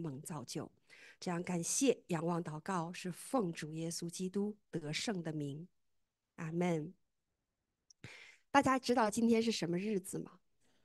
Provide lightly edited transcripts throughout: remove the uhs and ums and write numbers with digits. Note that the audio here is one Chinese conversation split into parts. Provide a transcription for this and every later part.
蒙造就。这样感谢、仰望、祷告，是奉主耶稣基督得胜的名，阿门。大家知道今天是什么日子吗？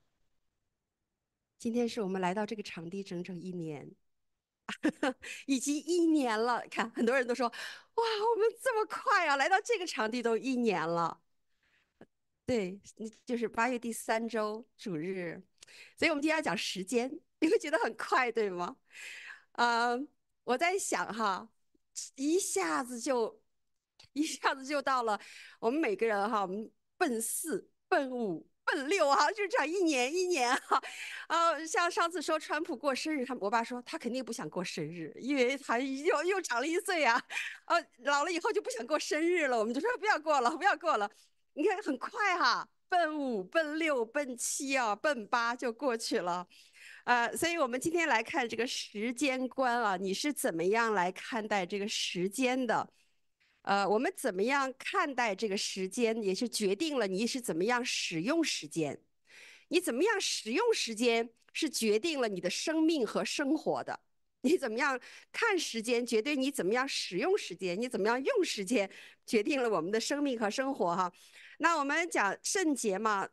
今天是我们来到这个场地整整1年，已经1年了。看，很多人都说：“哇，我们这么快啊，来到这个场地都1年了。”对，就是8月第3周主日，所以我们今天要讲时间，你会觉得很快，对吗？啊、我在想哈，一下子就到了我们每个人哈，我们奔4、奔5、奔6哈，就这样一年哈。像上次说川普过生日，我爸说他肯定不想过生日，因为他又长了1岁啊，老了以后就不想过生日了。我们就说不要过了，不要过了。你看很快哈，奔5、奔6、奔7啊，奔8就过去了。所以我们今天来看这个时间观啊，你是怎么样来看待这个时间的？我们怎么样看待这个时间，也是决定了你是怎么样使用时间。你怎么样使用时间，是决定了你的生命和生活的。你怎么样看时间，决定你怎么样使用时间；你怎么样用时间，决定了我们的生命和生活。哈，那我们讲圣节嘛，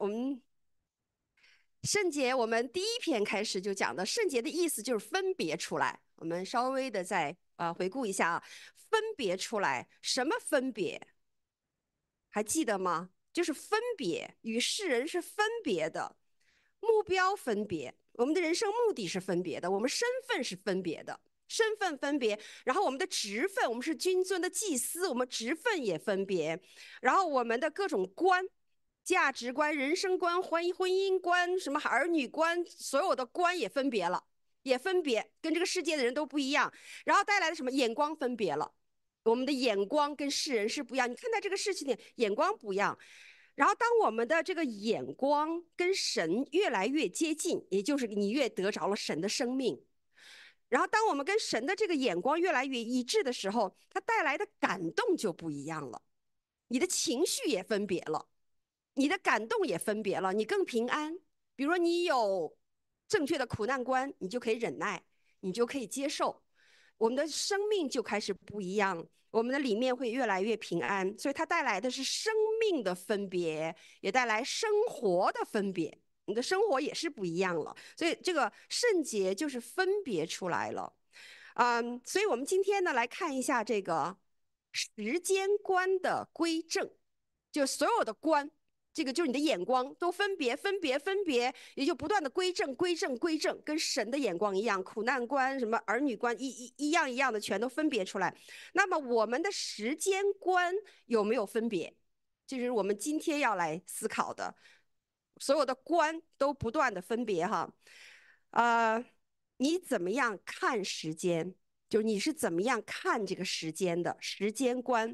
圣节我们第一篇开始就讲的，圣节的意思就是分别出来。我们稍微的再回顾一下啊，分别出来，什么分别？还记得吗？就是分别，与世人是分别的，目标分别，我们的人生目的是分别的，我们身份是分别的，身份分别，然后我们的职分，我们是君尊的祭司，我们职分也分别，然后我们的各种观。价值观、人生观、婚姻观、什么儿女观，所有的观也分别了，也分别跟这个世界的人都不一样，然后带来的什么眼光分别了。我们的眼光跟世人是不一样，你看待这个事情的眼光不一样。然后，当我们的这个眼光跟神越来越接近，也就是你越得着了神的生命。然后，当我们跟神的这个眼光越来越一致的时候，它带来的感动就不一样了，你的情绪也分别了，你的感动也分别了，你更平安。比如说，你有正确的苦难观，你就可以忍耐，你就可以接受。我们的生命就开始不一样，我们的里面会越来越平安，所以它带来的是生命的分别，也带来生活的分别，你的生活也是不一样了。所以这个圣洁就是分别出来了。所以我们今天呢来看一下这个时间观的归正，就所有的观。这个就是你的眼光都分别，也就不断的归正，跟神的眼光一样，苦难观、什么儿女观一样的全都分别出来。那么我们的时间观有没有分别？这是我们今天要来思考的。所有的观都不断的分别哈，你怎么样看时间？就是你是怎么样看这个时间的时间观？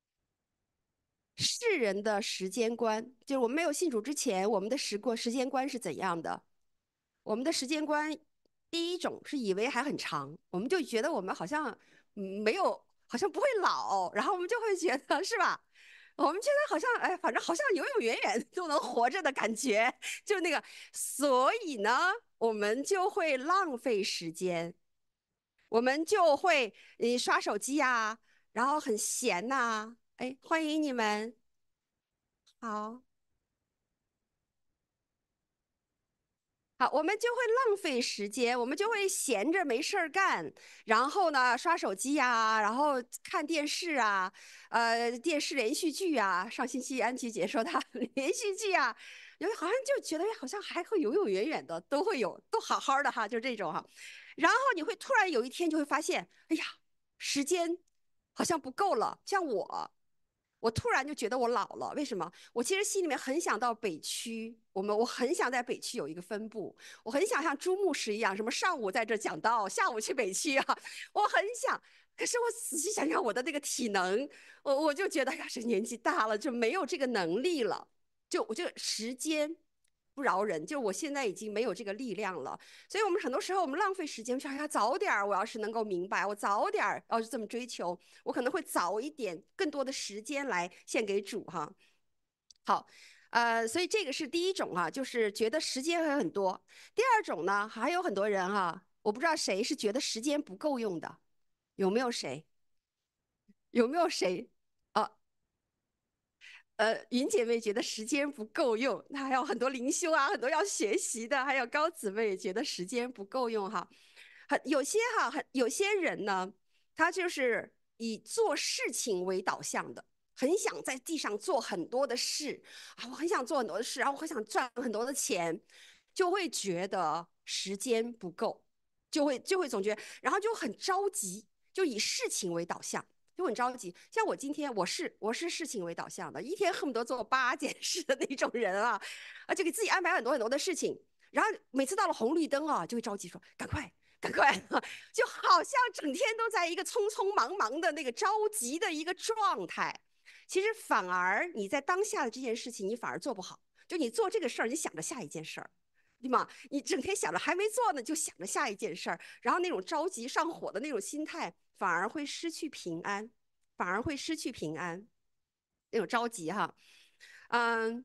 世人的时间观，就是我们没有信主之前，我们的时间观是怎样的？我们的时间观，第一种是以为还很长，我们就觉得我们好像没有，好像不会老，然后我们就会觉得是吧？我们觉得好像哎，反正好像永永远远都能活着的感觉，就那个，所以呢，我们就会浪费时间，我们就会刷手机呀、然后很闲呐、哎，欢迎你们，好。好，我们就会浪费时间，我们就会闲着没事儿干，然后呢，刷手机呀，然后看电视啊，电视连续剧啊。上星期安琪姐说她连续剧啊，因为好像就觉得好像还会永永远远的都会有，都好好的哈，就这种哈。然后你会突然有一天就会发现，哎呀，时间好像不够了。像我突然就觉得我老了，为什么？我其实心里面很想到北区，我很想在北区有一个分部，我很想像朱牧师一样，什么上午在这讲道，下午去北区啊，我很想。可是我仔细想想我的那个体能，我就觉得呀，是年纪大了就没有这个能力了，我就时间不饶人，就我现在已经没有这个力量了。所以我们很多时候我们浪费时间，说哎呀早点我要是能够明白，我早点要是这么追求，我可能会早一点更多的时间来献给主哈。好，所以这个是第一种哈，就是觉得时间还很多。第二种呢，还有很多人哈， 我不知道谁是觉得时间不够用的，有没有谁？有没有谁？啊，云姐妹觉得时间不够用，那还有很多灵修啊，很多要学习的，还有高姊妹也觉得时间不够用哈。有些人呢，他就是以做事情为导向的，很想在地上做很多的事啊，我很想做很多的事，然后我很想赚很多的钱，就会觉得时间不够，就会总觉得，然后就很着急，就以事情为导向。就很着急，像我今天我是事情为导向的，一天恨不得做8件事的那种人啊，就给自己安排很多很多的事情，然后每次到了红绿灯啊，就会着急说赶快赶快，就好像整天都在一个匆匆忙忙的那个着急的一个状态。其实反而你在当下的这件事情，你反而做不好。就你做这个事儿，你想着下一件事儿，对吗？你整天想着还没做呢，就想着下一件事儿，然后那种着急上火的那种心态，反而会失去平安，反而会失去平安，那种着急哈。嗯，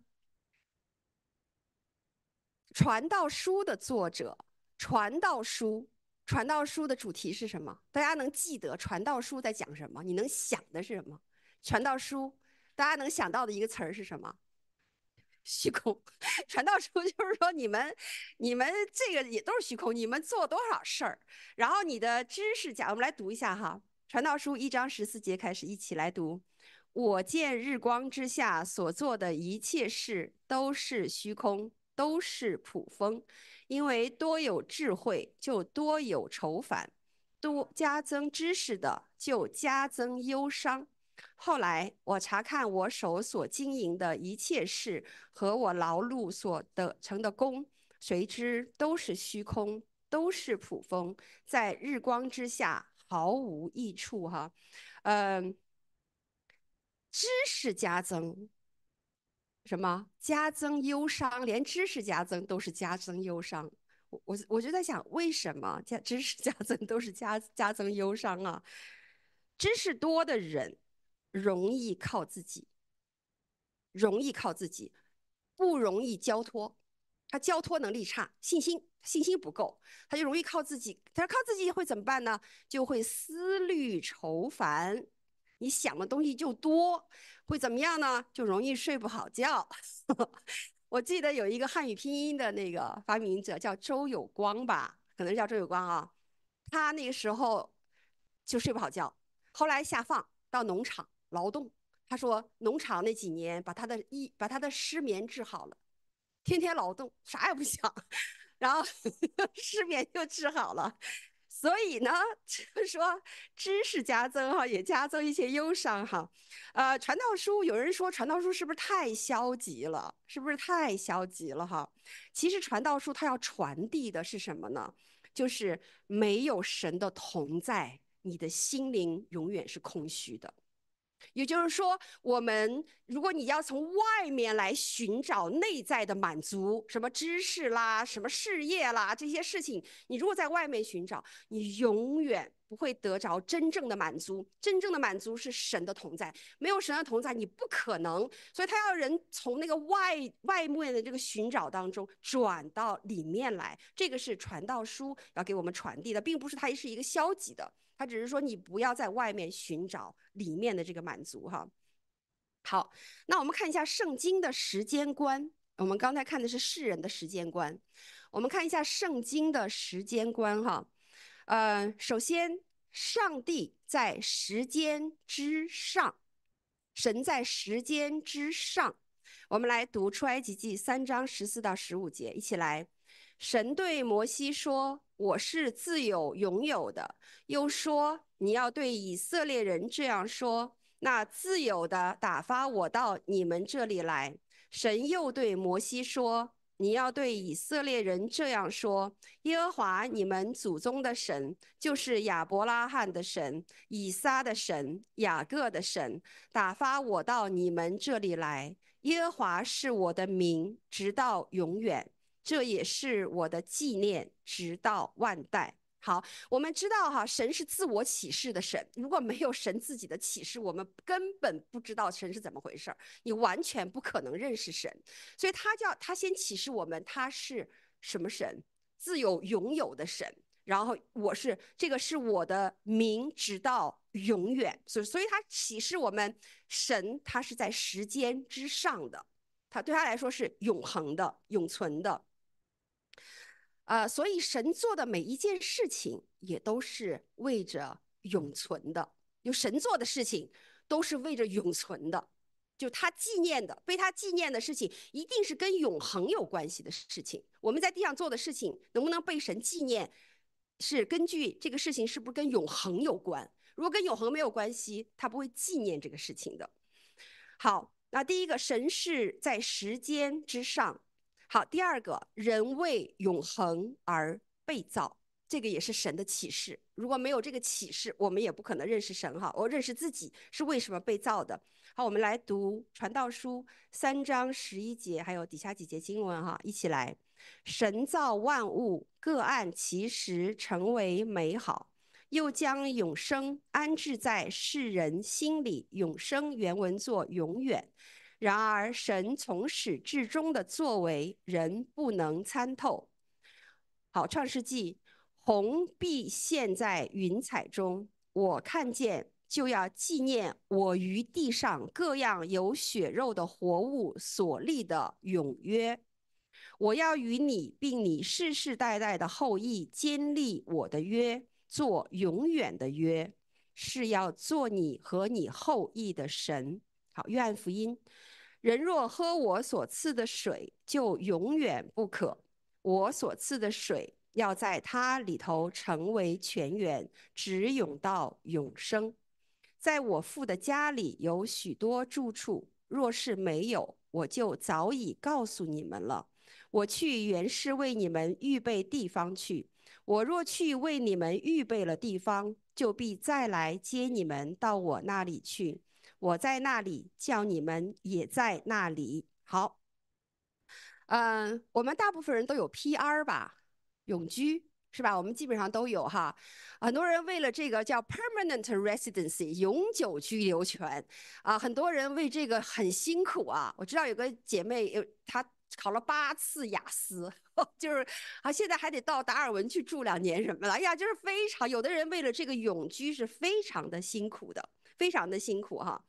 传道书的作者，传道书，传道书的主题是什么？大家能记得传道书在讲什么？你能想的是什么？传道书，大家能想到的一个词儿是什么？虚空。传道书就是说你们这个也都是虚空，你们做多少事儿，然后你的知识讲，我们来读一下哈。传道书1章14节开始，一起来读。我见日光之下所做的一切事都是虚空，都是捕风，因为多有智慧，就多有愁烦；多加增知识的，就加增忧伤。后来我查看我手所经营的一切事和我劳碌所得成的功，谁知都是虚空，都是捕风，在日光之下毫无益处哈。嗯，知识加增什么？加增忧伤，连知识加增都是加增忧伤。我就在想，为什么知识加增都是加增忧伤啊？知识多的人容易靠自己，容易靠自己，不容易交托。他交托能力差，信心不够，他就容易靠自己。他靠自己会怎么办呢？就会思虑愁烦，你想的东西就多，会怎么样呢？就容易睡不好觉。我记得有一个汉语拼音的那个发明者叫周有光吧，可能是叫周有光啊。他那个时候就睡不好觉，后来下放到农场劳动。他说农场那几年把他的失眠治好了，天天劳动，啥也不想，然后失眠就治好了。所以呢，就是说知识加增哈，也加增一些忧伤哈。传道书有人说传道书是不是太消极了？是不是太消极了哈？其实传道书它要传递的是什么呢？就是没有神的同在，你的心灵永远是空虚的。也就是说，如果你要从外面来寻找内在的满足，什么知识啦、什么事业啦这些事情，你如果在外面寻找，你永远不会得着真正的满足。真正的满足是神的同在，没有神的同在，你不可能。所以他要人从那个外面的这个寻找当中转到里面来，这个是传道书要给我们传递的，并不是它是一个消极的。他只是说你不要在外面寻找里面的这个满足哈。好，那我们看一下圣经的时间观。我们刚才看的是世人的时间观，我们看一下圣经的时间观哈。首先，上帝在时间之上，神在时间之上。我们来读出埃及记3章14到15节，一起来。神对摩西说：“我是自有永有的。”又说：“你要对以色列人这样说：那自有的打发我到你们这里来。”神又对摩西说：“你要对以色列人这样说：耶和华你们祖宗的神，就是亚伯拉罕的神、以撒的神、雅各的神，打发我到你们这里来。耶和华是我的名，直到永远。这也是我的纪念，直到万代。”好，我们知道哈，神是自我启示的神。如果没有神自己的启示，我们根本不知道神是怎么回事，你完全不可能认识神。所以他先启示我们，他是什么神？自有永有的神。 然后这个是我的名，直到永远。所以他启示我们，神他是在时间之上的，他对他来说是永恒的、永存的。所以神做的每一件事情也都是为着永存的，就神做的事情都是为着永存的，就他纪念的、被他纪念的事情，一定是跟永恒有关系的事情。我们在地上做的事情能不能被神纪念，是根据这个事情是不是跟永恒有关。如果跟永恒没有关系，他不会纪念这个事情的。好，那第一个，神是在时间之上。好，第二个，人为永恒而被造，这个也是神的启示。如果没有这个启示，我们也不可能认识神哈。我认识自己是为什么被造的。好，我们来读传道书3章11节，还有底下几节经文哈，一起来。神造万物，各按其时成为美好，又将永生安置在世人心里。永生原文作永远。然而神从始至终的作为，人不能参透。好，创世纪，红必现在云彩中，我看见就要纪念我于地上各样有血肉的活物所立的永约。我要与你并你世世代代的后裔坚立我的约，做永远的约，是要做你和你后裔的神。好，约翰福音，人若喝我所赐的水，就永远不渴。我所赐的水要在它里头成为泉源，直涌到永生。在我父的家里有许多住处，若是没有，我就早已告诉你们了。我去原是为你们预备地方去。我若去为你们预备了地方，就必再来接你们到我那里去。我在那里，叫你们也在那里。好，我们大部分人都有 PR 吧，永居是吧？我们基本上都有哈。很多人为了这个叫 permanent residency 永久居留权啊，很多人为这个很辛苦啊。我知道有个姐妹，她考了8次雅思，就是现在还得到达尔文去住2年什么的。哎呀，就是非常，有的人为了这个永居是非常的辛苦的，非常的辛苦哈。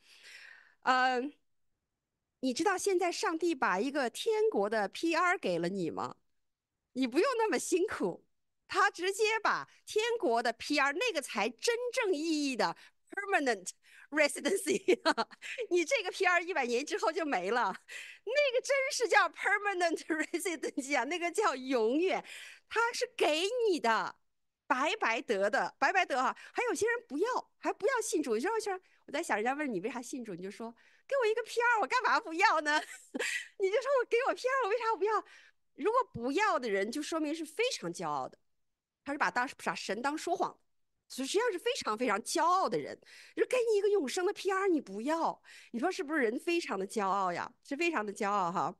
你知道现在上帝把一个天国的 PR 给了你吗？你不用那么辛苦，他直接把天国的 PR 那个才真正意义的 permanent residency， 你这个 PR 100年之后就没了，那个真是叫 permanent residency 啊，那个叫永远，他是给你的，白白得的，白白得哈。还有些人不要，还不要信主，你知道吗？我在想，人家问你为啥信主，你就说给我一个 PR，我干嘛不要呢？你就说我给我 PR，我为啥不要？如果不要的人，就说明是非常骄傲的，他是把神当说谎，所以实际上是非常非常骄傲的人。就给你一个永生的 PR，你不要，你说是不是人非常的骄傲呀？是非常的骄傲哈。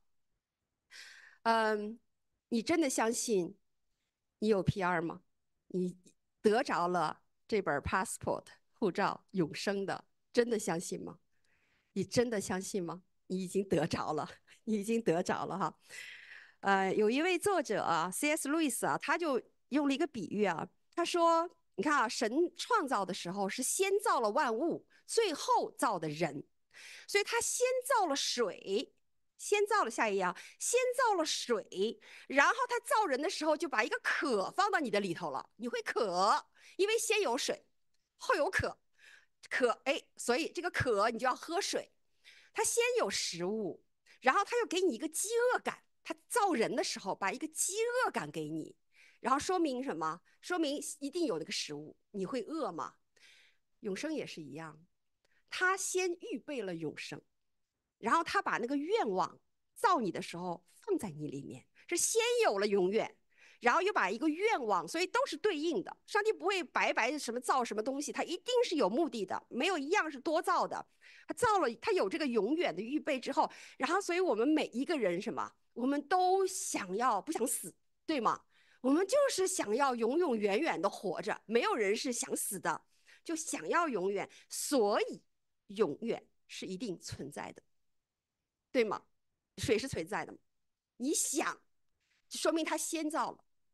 你真的相信你有 PR 吗？你得着了这本 passport 护照永生的，真的相信吗？你真的相信吗？你已经得着了，你已经得着了哈。有一位作者啊，C.S. 路易斯啊，他就用了一个比喻啊，他说：“你看啊，神创造的时候是先造了万物，最后造的人，所以他先造了水，先造了下一样，先造了水，然后他造人的时候就把一个渴放到你的里头了，你会渴，因为先有水，后有渴。”哎，所以这个渴你就要喝水。他先有食物，然后他又给你一个饥饿感。他造人的时候把一个饥饿感给你，然后说明什么？说明一定有那个食物，你会饿吗？永生也是一样，他先预备了永生，然后他把那个愿望造你的时候放在你里面，是先有了永远，然后又把一个愿望，所以都是对应的。上帝不会白白什么造什么东西，他一定是有目的的，没有一样是多造的。他造了，他有这个永远的预备之后，然后所以我们每一个人什么，我们都想要不想死，对吗？我们就是想要永永远远的活着，没有人是想死的，就想要永远，所以永远是一定存在的。对吗？水是存在的嘛？你想，就说明他先造了，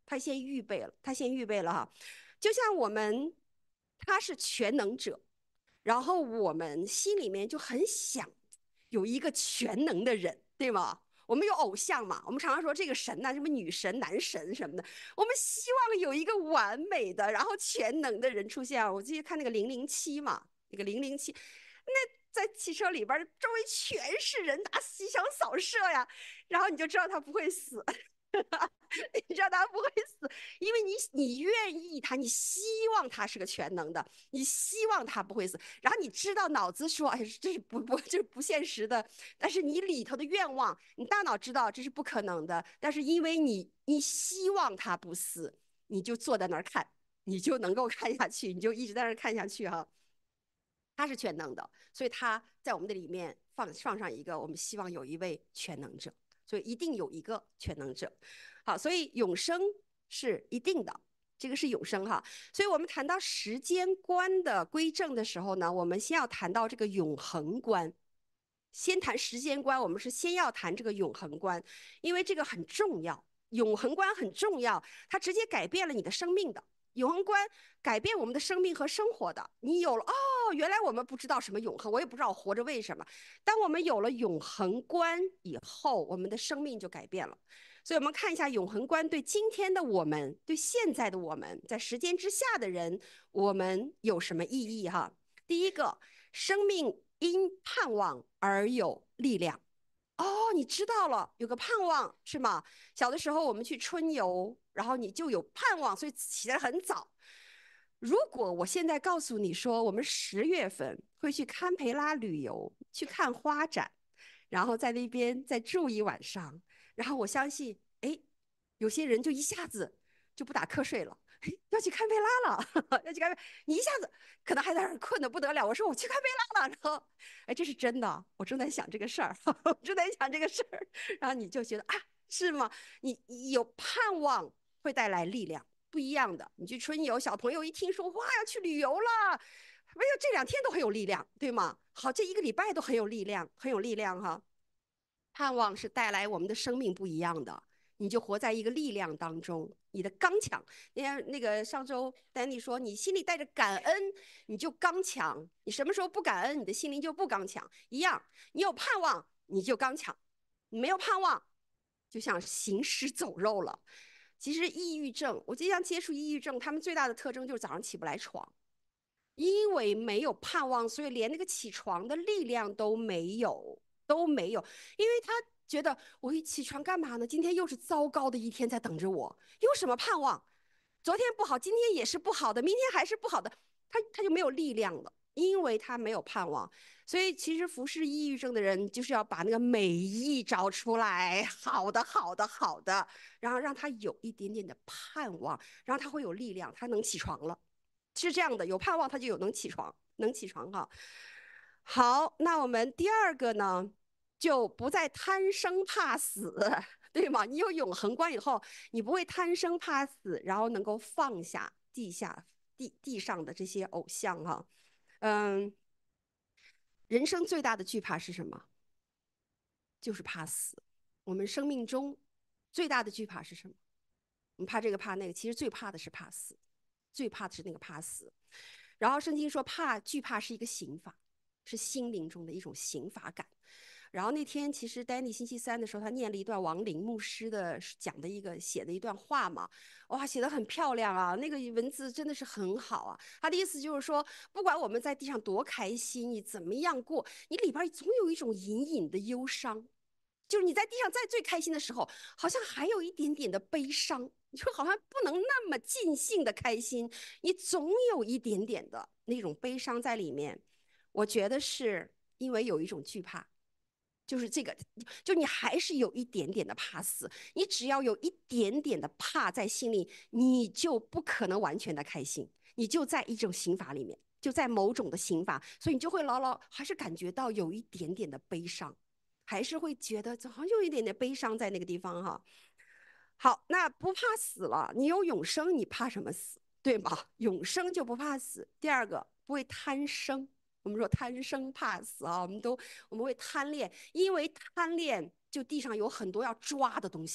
他先预备了，他先预备了哈。就像我们，他是全能者，然后我们心里面就很想有一个全能的人，对吗？我们有偶像嘛，我们常常说这个神呐、什么女神、男神什么的，我们希望有一个完美的，然后全能的人出现啊。我记得看那个007嘛，那个007，那在汽车里边周围全是人打机枪扫射呀，然后你就知道他不会死。你知道他不会死，因为你愿意他，你希望他是个全能的，你希望他不会死，然后你知道脑子说，哎，这是这是不现实的，但是你里头的愿望，你大脑知道这是不可能的，但是因为你希望他不死，你就坐在那儿看，你就能够看下去，你就一直在那儿看下去哈。他是全能的，所以他在我们的里面放上一个，我们希望有一位全能者，所以一定有一个全能者。好，所以永生是一定的，这个是永生哈。所以我们谈到时间观的归正的时候呢，我们先要谈到这个永恒观。先谈时间观，我们是先要谈这个永恒观，因为这个很重要，永恒观很重要，它直接改变了你的生命的。永恒观改变我们的生命和生活的。你有了哦，原来我们不知道什么永恒，我也不知道我活着为什么。当我们有了永恒观以后，我们的生命就改变了。所以，我们看一下永恒观对今天的我们，对现在的我们，在时间之下的人，我们有什么意义哈？第一个，生命因盼望而有力量。哦，你知道了，有个盼望是吗？小的时候我们去春游，然后你就有盼望，所以起得很早。如果我现在告诉你说，我们10月份会去堪培拉旅游，去看花展，然后在那边再住一晚上，然后我相信，哎，有些人就一下子就不打瞌睡了，要去堪培拉了，要去堪培，你一下子可能还在那儿困得不得了。我说我去堪培拉了，然后，哎，这是真的，我正在想这个事儿，我正在想这个事儿，然后你就觉得啊，是吗？你有盼望会带来力量。不一样的，你去春游，小朋友一听说哇要去旅游了，没有这2天都很有力量，对吗？好，这1个礼拜都很有力量，很有力量哈。盼望是带来我们的生命不一样的，你就活在一个力量当中，你的刚强。那个上周丹尼说，你心里带着感恩，你就刚强；你什么时候不感恩，你的心灵就不刚强。一样，你有盼望，你就刚强；你没有盼望，就像行尸走肉了。其实抑郁症，我经常接触抑郁症，他们最大的特征就是早上起不来床。因为没有盼望，所以连那个起床的力量都没有，都没有。因为他觉得我一起床干嘛呢？今天又是糟糕的一天在等着我，有什么盼望？昨天不好，今天也是不好的，明天还是不好的，他就没有力量了，因为他没有盼望。所以其实服侍抑郁症的人，就是要把那个美意找出来，好的，好的，好的，然后让他有一点点的盼望，然后他会有力量，他能起床了。是这样的，有盼望他就有能起床，能起床哈。好，那我们第二个呢，就不再贪生怕死，对吗？你有永恒观以后，你不会贪生怕死，然后能够放下地上的这些偶像哈。嗯，人生最大的惧怕是什么？就是怕死。我们生命中最大的惧怕是什么？我们怕这个怕那个，其实最怕的是怕死，最怕的是那个怕死。然后圣经说惧怕是一个刑罚，是心灵中的一种刑罚感。然后那天其实丹尼星期三的时候，他念了一段王林牧师的讲的写的一段话嘛，哇，写的很漂亮啊，那个文字真的是很好啊。他的意思就是说，不管我们在地上多开心，你怎么样过，你里边总有一种隐隐的忧伤，就是你在地上在最开心的时候，好像还有一点点的悲伤，你就好像不能那么尽兴的开心，你总有一点点的那种悲伤在里面。我觉得是因为有一种惧怕，就是这个，就你还是有一点点的怕死。你只要有一点点的怕在心里，你就不可能完全的开心，你就在一种刑罚里面，就在某种的刑罚，所以你就会还是感觉到有一点点的悲伤，还是会觉得好像有一点点悲伤在那个地方哈。好，那不怕死了，你有永生，你怕什么死？对吧？永生就不怕死。第二个，不会贪生。我们说贪生怕死啊，我们会贪恋，因为贪恋就地上有很多要抓的东西了。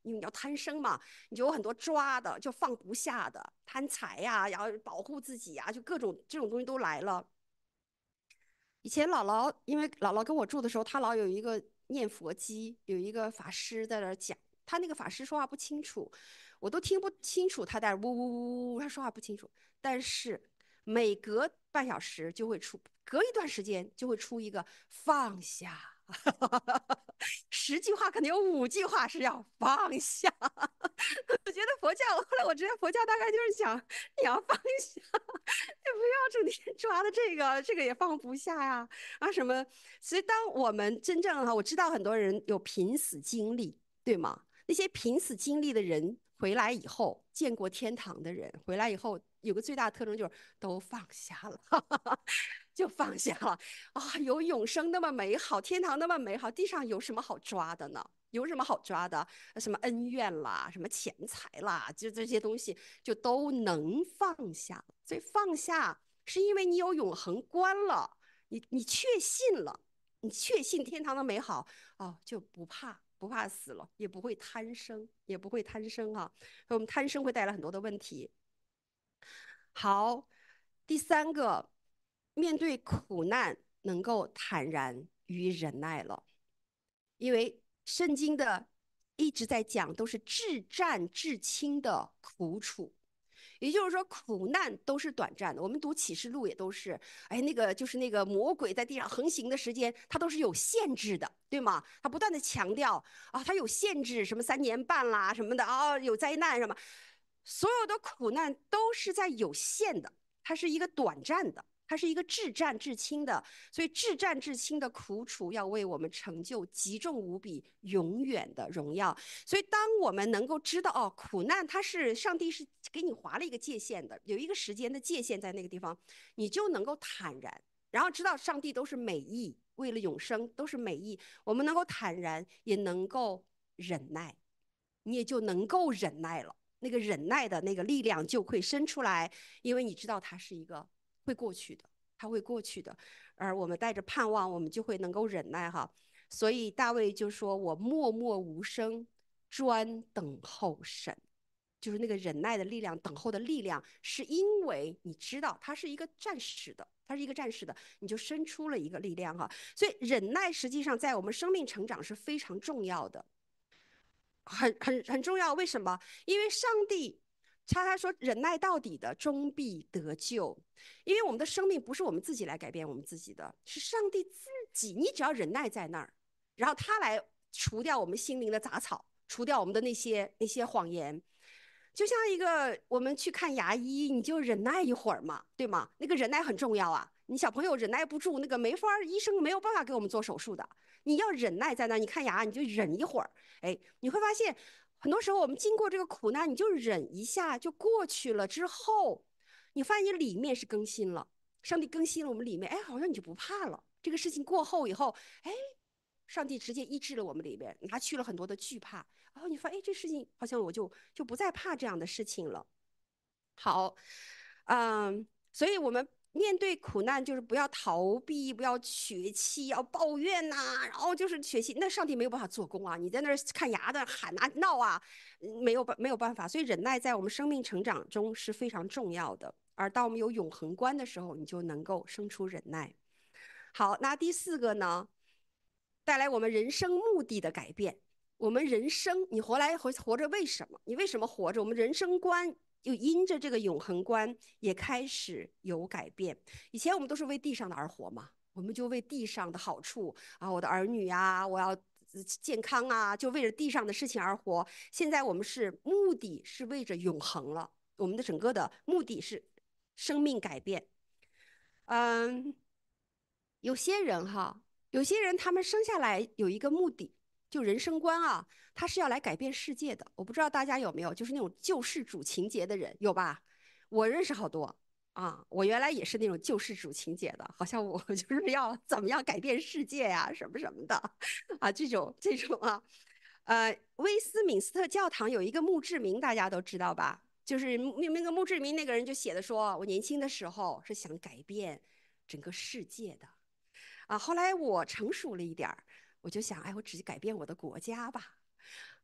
因为你要贪生嘛，你就有很多抓的，就放不下的，贪财呀，然后保护自己呀，就各种这种东西都来了。以前姥姥，因为姥姥跟我住的时候，她老有一个念佛机，有一个法师在那儿讲，他那个法师说话不清楚，我都听不清楚他在那呜呜呜呜，他说话不清楚。但是每隔半小时就会出，隔一段时间就会出一个放下，10句话可能有5句话是要放下。我觉得佛教，后来我知道佛教大概就是讲你要放下，就不要整天抓的这个也放不下呀，啊什么。所以当我们真正哈，我知道很多人有濒死经历，对吗？那些濒死经历的人回来以后，见过天堂的人回来以后，有个最大的特征就是都放下了，就放下了啊！有永生那么美好，天堂那么美好，地上有什么好抓的呢？有什么好抓的？什么恩怨啦，什么钱财啦，就这些东西就都能放下。所以放下是因为你有永恒观了，你确信了，你确信天堂的美好哦，就不怕死了，也不会贪生，也不会贪生啊。我们贪生会带来很多的问题。好，第三个，面对苦难能够坦然与忍耐了。因为圣经的一直在讲都是至战至轻的苦楚，也就是说苦难都是短暂的。我们读启示录也都是，哎，那个就是那个魔鬼在地上横行的时间，它都是有限制的，对吗？他不断的强调啊，它有限制，什么3年半啦什么的啊，有灾难什么，所有的苦难都是在有限的，它是一个短暂的。它是一个至战至轻的，所以至战至轻的苦楚要为我们成就极重无比、永远的荣耀。所以，当我们能够知道哦，苦难它是上帝是给你划了一个界限的，有一个时间的界限在那个地方，你就能够坦然，然后知道上帝都是美意，为了永生都是美意，我们能够坦然，也能够忍耐，你也就能够忍耐了。那个忍耐的那个力量就会生出来，因为你知道它是一个会过去的，它会过去的。而我们带着盼望，我们就会能够忍耐哈。所以大卫就说：“我默默无声，专等候神。”就是那个忍耐的力量，等候的力量，是因为你知道它是一个暂时的，它是一个暂时的，你就生出了一个力量哈。所以忍耐实际上在我们生命成长是非常重要的。很重要。为什么？因为上帝他说忍耐到底的终必得救。因为我们的生命不是我们自己来改变我们自己的，是上帝自己。你只要忍耐在那儿，然后他来除掉我们心灵的杂草，除掉我们的那些谎言。就像一个我们去看牙医，你就忍耐一会儿嘛，对吗？那个忍耐很重要啊。你小朋友忍耐不住，那个没法，医生没有办法给我们做手术的。你要忍耐在那儿，你看牙你就忍一会儿，哎，你会发现，很多时候我们经过这个苦难，你就忍一下就过去了。之后，你发现你里面是更新了，上帝更新了我们里面，哎，好像你就不怕了。这个事情过后以后，哎，上帝直接医治了我们里面，拿去了很多的惧怕。然后你发现，哎，这事情好像我就不再怕这样的事情了。好，所以我们面对苦难，就是不要逃避，不要血气，要抱怨呐、然后就是血气，那上帝没有办法做工啊！你在那儿看牙的喊啊闹啊，没有办法。所以忍耐在我们生命成长中是非常重要的。而当我们有永恒观的时候，你就能够生出忍耐。好，那第四个呢，带来我们人生目的的改变。我们人生，你活着为什么？你为什么活着？我们人生观又因着这个永恒观也开始有改变。以前我们都是为地上的而活嘛，我们就为地上的好处啊，我的儿女啊，我要健康啊，就为了地上的事情而活。现在我们是目的是为着永恒了，我们的整个的目的是生命改变。嗯，有些人哈，有些人他们生下来有一个目的，就人生观啊，他是要来改变世界的。我不知道大家有没有，就是那种救世主情节的人，有吧？我认识好多啊，我原来也是那种救世主情节的，好像我就是要怎么样改变世界呀、什么什么的啊，这种啊，威斯敏斯特教堂有一个墓志铭，大家都知道吧？就是那个墓志铭，那个人就写的说，我年轻的时候是想改变整个世界的。啊，后来我成熟了一点儿，我就想，哎，我只改变我的国家吧。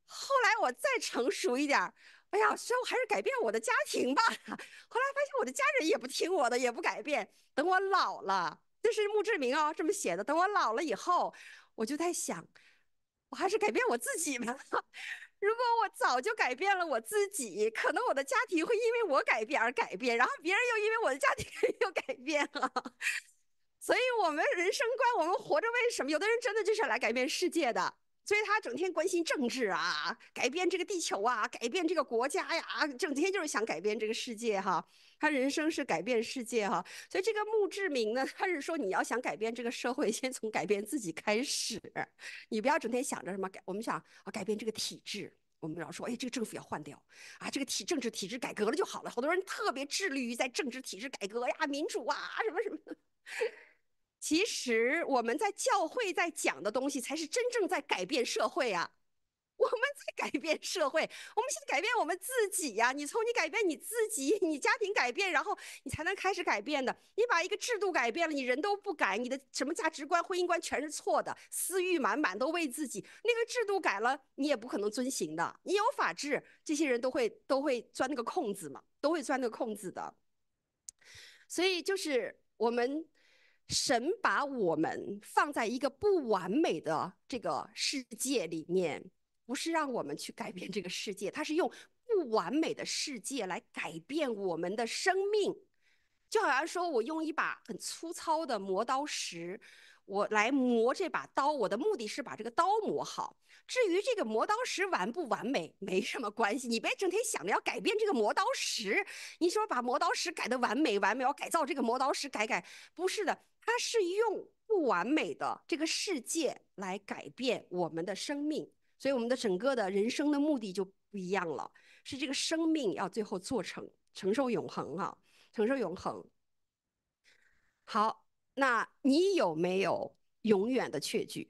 后来我再成熟一点儿，哎呀，说我还是改变我的家庭吧。后来发现我的家人也不听我的，也不改变。等我老了，这是墓志铭哦，这么写的。等我老了以后，我就在想，我还是改变我自己吧。如果我早就改变了我自己，可能我的家庭会因为我改变而改变，然后别人又因为我的家庭又改变了。所以，我们人生观，我们活着为什么？有的人真的就是来改变世界的，所以他整天关心政治啊，改变这个地球啊，改变这个国家呀，整天就是想改变这个世界哈。他人生是改变世界哈，所以这个墓志铭呢，他是说你要想改变这个社会，先从改变自己开始。你不要整天想着什么改，我们想啊改变这个体制。我们老说，哎，这个政府要换掉啊，这个政治体制改革了就好了。好多人特别致力于在政治体制改革呀、民主啊什么什么的。其实我们在教会在讲的东西，才是真正在改变社会啊！我们在改变社会，我们先改变我们自己呀、你从你改变你自己，你家庭改变，然后你才能开始改变的。你把一个制度改变了，你人都不改，你的什么价值观、婚姻观全是错的，私欲满满，都为自己。那个制度改了，你也不可能遵行的。你有法治，这些人都会钻那个空子嘛，都会钻那个空子的。所以就是我们神把我们放在一个不完美的这个世界里面，不是让我们去改变这个世界，他是用不完美的世界来改变我们的生命。就好像说我用一把很粗糙的磨刀石，我来磨这把刀，我的目的是把这个刀磨好。至于这个磨刀石完不完美，没什么关系。你别整天想着要改变这个磨刀石，你说把磨刀石改得完美，完美，要改造这个磨刀石，改，不是的，它是用不完美的这个世界来改变我们的生命。所以我们的整个的人生的目的就不一样了，是这个生命要最后做成，承受永恒啊，承受永恒。好，那你有没有永远的确据？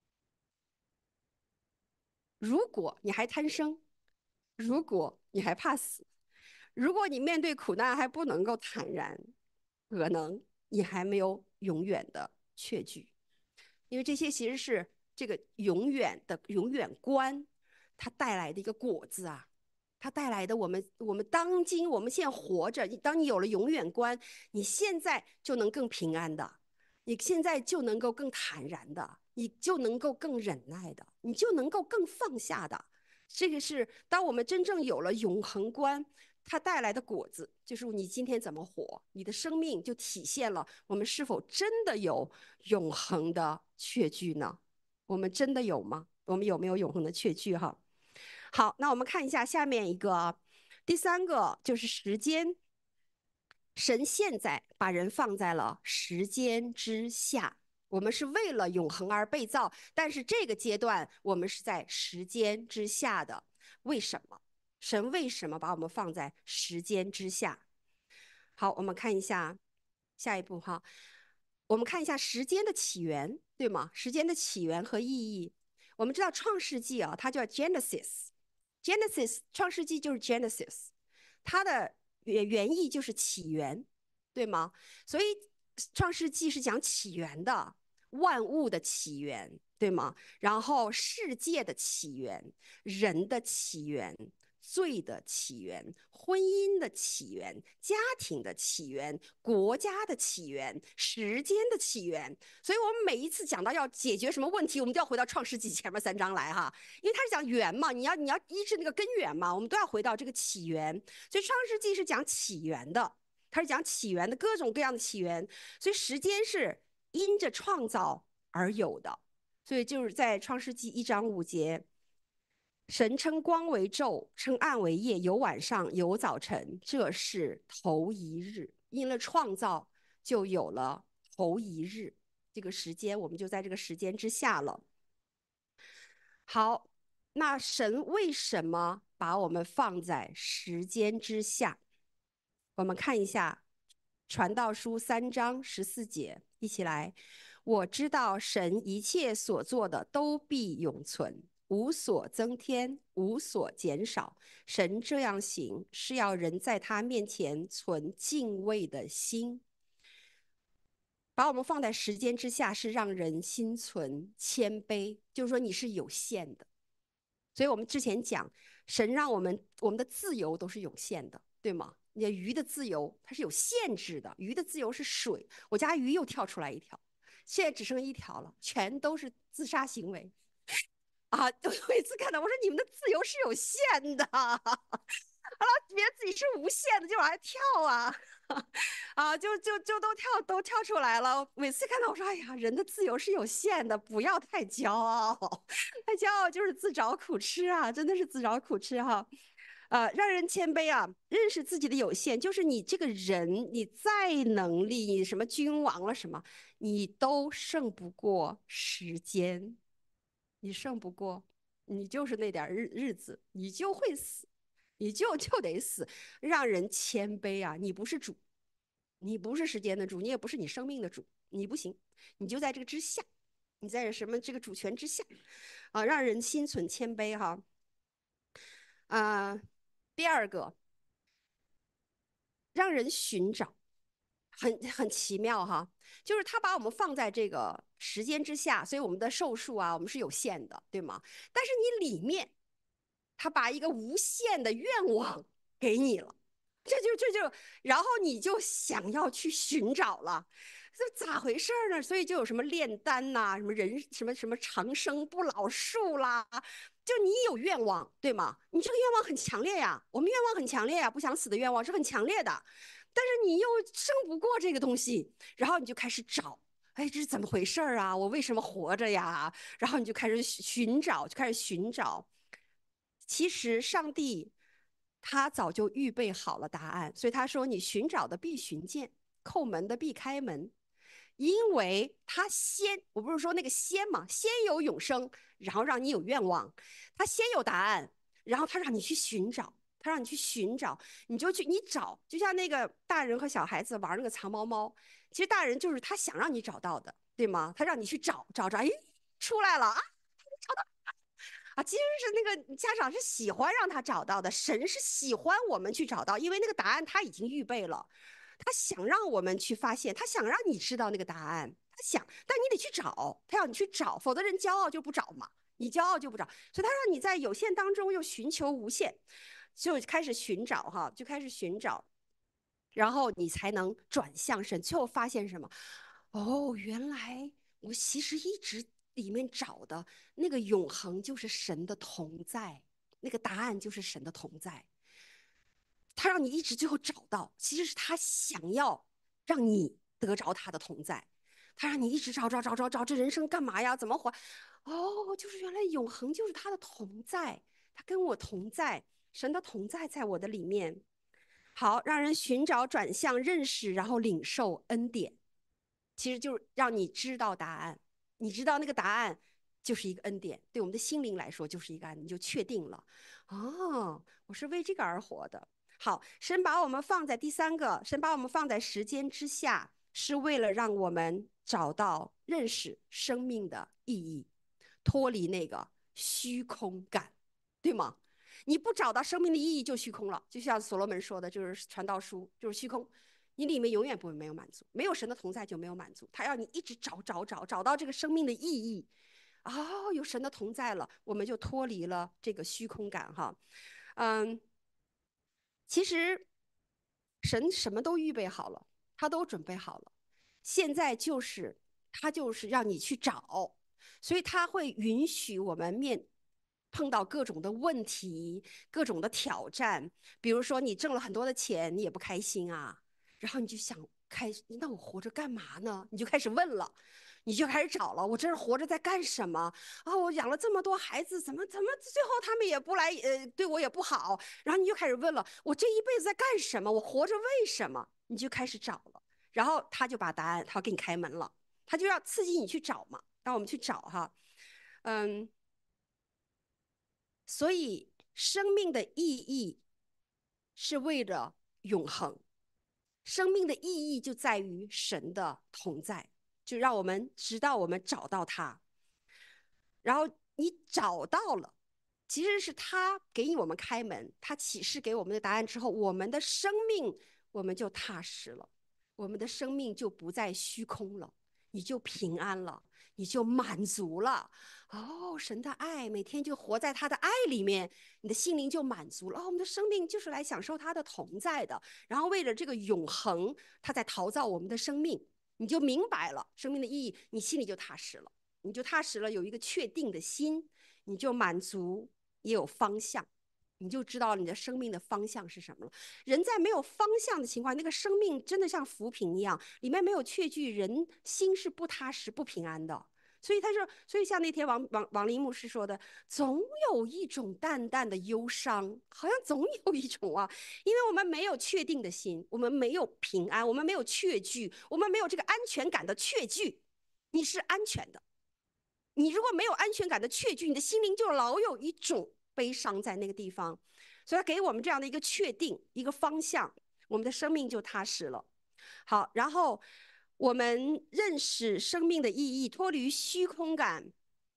如果你还贪生，如果你还怕死，如果你面对苦难还不能够坦然，可能你还没有永远的确据，因为这些其实是这个永远的永远观它带来的一个果子啊。它带来的我们当今我们现在活着，当你有了永远观，你现在就能更平安的，你现在就能够更坦然的，你就能够更忍耐的，你就能够更放下的。这个是当我们真正有了永恒观，它带来的果子，就是你今天怎么活，你的生命就体现了我们是否真的有永恒的确据呢？我们真的有吗？我们有没有永恒的确据？哈，好，那我们看一下下面一个，第三个就是时间。神现在把人放在了时间之下，我们是为了永恒而被造，但是这个阶段我们是在时间之下的。为什么？神为什么把我们放在时间之下？好，我们看一下下一步哈，我们看一下时间的起源，对吗？时间的起源和意义。我们知道创世纪啊，它叫 Genesis，Genesis 创世纪就是 Genesis，它的原意就是起源，对吗？所以创世纪是讲起源的，万物的起源，对吗？然后世界的起源，人的起源。罪的起源、婚姻的起源、家庭的起源、国家的起源、时间的起源。所以，我们每一次讲到要解决什么问题，我们都要回到创世纪前面3章来哈，因为它是讲源嘛，你要医治那个根源嘛，我们都要回到这个起源。所以，创世纪是讲起源的，它是讲起源的各种各样的起源。所以，时间是因着创造而有的。所以，就是在创世纪1章5节。神称光为昼，称暗为夜，有晚上，有早晨，这是头一日。因了创造，就有了头一日。这个时间，我们就在这个时间之下了。好，那神为什么把我们放在时间之下？我们看一下《传道书》3章14节，一起来。我知道神一切所做的都必永存，无所增添，无所减少。神这样行，是要人在他面前存敬畏的心。把我们放在时间之下，是让人心存谦卑，就是说你是有限的。 所以我们之前讲，神让我们的自由都是有限的，对吗？你的鱼的自由它是有限制的，鱼的自由是水。我家鱼又跳出来一条，现在只剩一条了，全都是自杀行为啊！就每次看到我说你们的自由是有限的，觉得自己是无限的，就往下跳啊，就都跳出来了。每次看到我说，哎呀，人的自由是有限的，不要太骄傲，太骄傲就是自找苦吃啊，真的是自找苦吃哈。让人谦卑啊，认识自己的有限，就是你这个人，你再能力，你什么君王了什么，你都胜不过时间，你胜不过，你就是那点日子，你就会死。你就得死，让人谦卑啊！你不是主，你不是时间的主，你也不是你生命的主，你不行，你就在这个之下，你在什么这个主权之下啊，让人心存谦卑哈啊。第二个，让人寻找，很奇妙哈，就是他把我们放在这个时间之下，所以我们的寿数啊，我们是有限的，对吗？但是你里面，他把一个无限的愿望给你了。这就，然后你就想要去寻找了，这咋回事呢？所以就有什么炼丹呐、什么人什么长生不老术啦，就你有愿望，对吗？你这个愿望很强烈呀，我们愿望很强烈呀，不想死的愿望是很强烈的，但是你又胜不过这个东西，然后你就开始找。哎，这是怎么回事啊？我为什么活着呀？然后你就开始寻找，就开始寻找。其实上帝他早就预备好了答案，所以他说：“你寻找的必寻见，叩门的必开门。”因为他先，我不是说那个先嘛，先有永生，然后让你有愿望，他先有答案，然后他让你去寻找，他让你去寻找，你就去你找，就像那个大人和小孩子玩那个藏猫猫，其实大人就是他想让你找到的，对吗？他让你去找找找，哎，出来了啊！找到啊，其实是那个家长是喜欢让他找到的，神是喜欢我们去找到，因为那个答案他已经预备了，他想让我们去发现，他想让你知道那个答案，他想，但你得去找，他要你去找，否则人骄傲就不找嘛，你骄傲就不找，所以他让你在有限当中又寻求无限，就开始寻找哈，就开始寻找，然后你才能转向神，最后发现什么？哦，原来我其实一直里面找的那个永恒就是神的同在，那个答案就是神的同在。他让你一直最后找到，其实是他想要让你得着他的同在。他让你一直找找找找找，这人生干嘛呀？怎么活？哦，就是原来永恒就是他的同在，他跟我同在，神的同在在我的里面。好，让人寻找、转向、认识，然后领受恩典，其实就是让你知道答案。你知道那个答案就是一个恩典，对我们的心灵来说就是一个案，你就确定了。哦，我是为这个而活的。好，神把我们放在第三个，神把我们放在时间之下，是为了让我们找到认识生命的意义，脱离那个虚空感，对吗？你不找到生命的意义就虚空了，就像所罗门说的，就是传道书就是虚空，你里面永远不会没有满足，没有神的同在就没有满足，他要你一直找找找，找到这个生命的意义。哦，有神的同在了，我们就脱离了这个虚空感哈。嗯，其实神什么都预备好了，他都准备好了，现在就是他就是让你去找，所以他会允许我们碰到各种的问题、各种的挑战。比如说，你挣了很多的钱，你也不开心啊，然后你就想那我活着干嘛呢？你就开始问了。你就开始找了，我这是活着在干什么啊？我养了这么多孩子，怎么最后他们也不来，对我也不好。然后你就开始问了，我这一辈子在干什么？我活着为什么？你就开始找了，然后他就把答案，他给你开门了，他就要刺激你去找嘛，让我们去找哈，嗯，所以生命的意义是为了永恒，生命的意义就在于神的同在，就让我们直到我们找到他，然后你找到了，其实是他给我们开门，他启示给我们的答案之后，我们的生命我们就踏实了，我们的生命就不再虚空了， 你就平安了，你就满足了。哦，神的爱，每天就活在他的爱里面，你的心灵就满足了。哦，我们的生命就是来享受他的同在的。然后为了这个永恒，他在陶造我们的生命，你就明白了生命的意义，你心里就踏实了，你就踏实了，有一个确定的心，你就满足，也有方向。你就知道你的生命的方向是什么了。人在没有方向的情况，那个生命真的像浮萍一样，里面没有确据，人心是不踏实、不平安的。所以他说，所以像那天王林牧师说的，总有一种淡淡的忧伤，好像总有一种啊，因为我们没有确定的心，我们没有平安，我们没有确据，我们没有这个安全感的确据，你是安全的。你如果没有安全感的确据，你的心灵就老有一种悲伤在那个地方。所以他给我们这样的一个确定，一个方向，我们的生命就踏实了。好，然后我们认识生命的意义，脱离虚空感。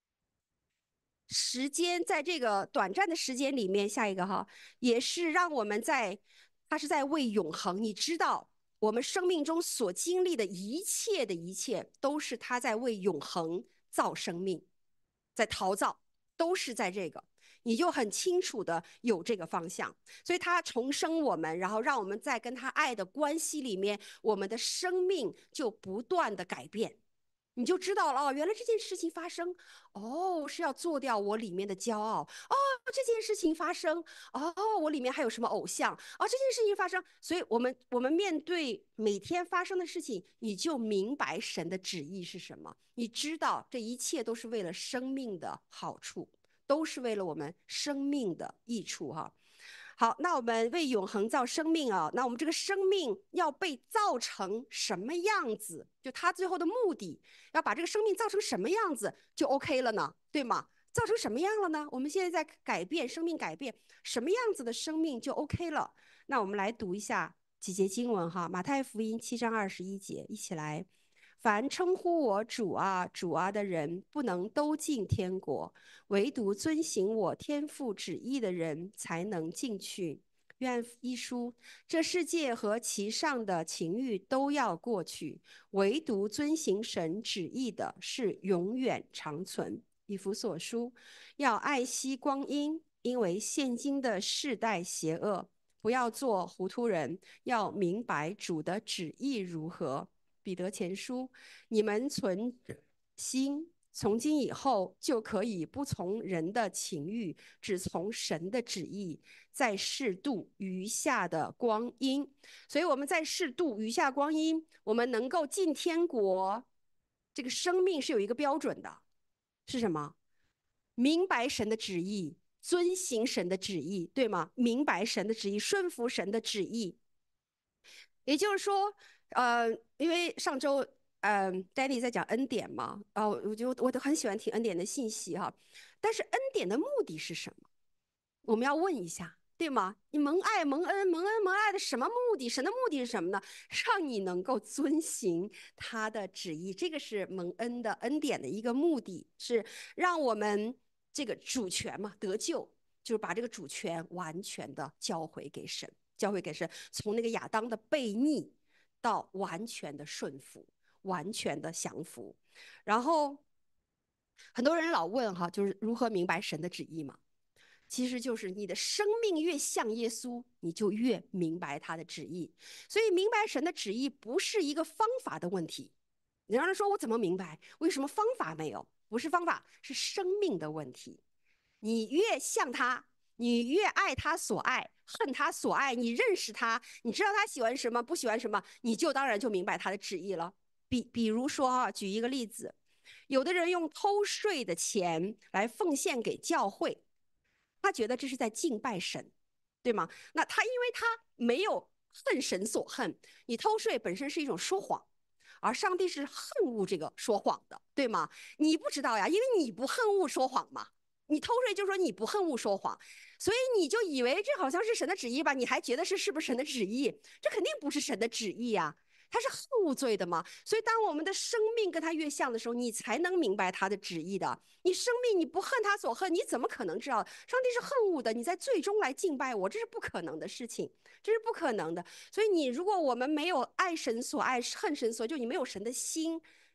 时间在这个短暂的时间里面，下一个哈，也是让我们在，它是在为永恒。你知道，我们生命中所经历的一切的一切，都是他在为永恒造生命，在陶造，都是在这个。你就很清楚的有这个方向，所以他重生我们，然后让我们在跟他爱的关系里面，我们的生命就不断的改变。你就知道了哦，原来这件事情发生，哦，是要做掉我里面的骄傲，哦，这件事情发生，哦，我里面还有什么偶像，哦，这件事情发生，所以我们面对每天发生的事情，你就明白神的旨意是什么，你知道这一切都是为了生命的好处，都是为了我们生命的益处哈。好，那我们为永恒造生命啊，那我们这个生命要被造成什么样子？就它最后的目的，要把这个生命造成什么样子就 OK 了呢？对吗？造成什么样了呢？我们现在在改变生命，改变什么样子的生命就 OK 了。那我们来读一下几节经文哈，马太福音7章21节，一起来。凡称呼我主啊、主啊的人，不能都进天国，唯独遵行我天父旨意的人才能进去。愿一书，这世界和其上的情欲都要过去，唯独遵行神旨意的是永远长存。以弗所书，要爱惜光阴，因为现今的世代邪恶，不要做糊涂人，要明白主的旨意如何。彼得前书，你们存心，从今以后就可以不从人的情欲，只从神的旨意，在世度余下的光阴。所以我们在世度余下光阴，我们能够进天国，这个生命是有一个标准的，是什么？明白神的旨意，遵行神的旨意，对吗？明白神的旨意，顺服神的旨意。也就是说，因为上周Danny 在讲恩典嘛，我都很喜欢听恩典的信息哈。但是恩典的目的是什么？我们要问一下，对吗？你蒙爱、蒙恩、蒙恩、蒙爱的什么目的？神的目的是什么呢？让你能够遵行他的旨意，这个是蒙恩的恩典的一个目的，是让我们这个主权嘛得救，就是把这个主权完全的交回给神。教会给神，从那个亚当的悖逆到完全的顺服，完全的降服。然后很多人老问哈，就是如何明白神的旨意嘛？其实就是你的生命越像耶稣，你就越明白他的旨意。所以明白神的旨意不是一个方法的问题。你让人说我怎么明白？为什么方法没有？不是方法，是生命的问题。你越像他，你越爱他所爱，恨他所爱。你认识他，你知道他喜欢什么，不喜欢什么，你就当然就明白他的旨意了。比如说啊，举一个例子，有的人用偷税的钱来奉献给教会，他觉得这是在敬拜神，对吗？那他因为他没有恨神所恨，你偷税本身是一种说谎。而上帝是恨恶这个说谎的，对吗？你不知道呀，因为你不恨恶说谎嘛。你偷税就说你不恨恶说谎，所以你就以为这好像是神的旨意吧？你还觉得是不是神的旨意？这肯定不是神的旨意呀，他是恨恶罪的嘛。所以当我们的生命跟他越像的时候，你才能明白他的旨意的。你生命你不恨他所恨，你怎么可能知道上帝是恨恶的？你在最终来敬拜我，这是不可能的事情，这是不可能的。所以你如果我们没有爱神所爱，恨神所，就你没有神的心。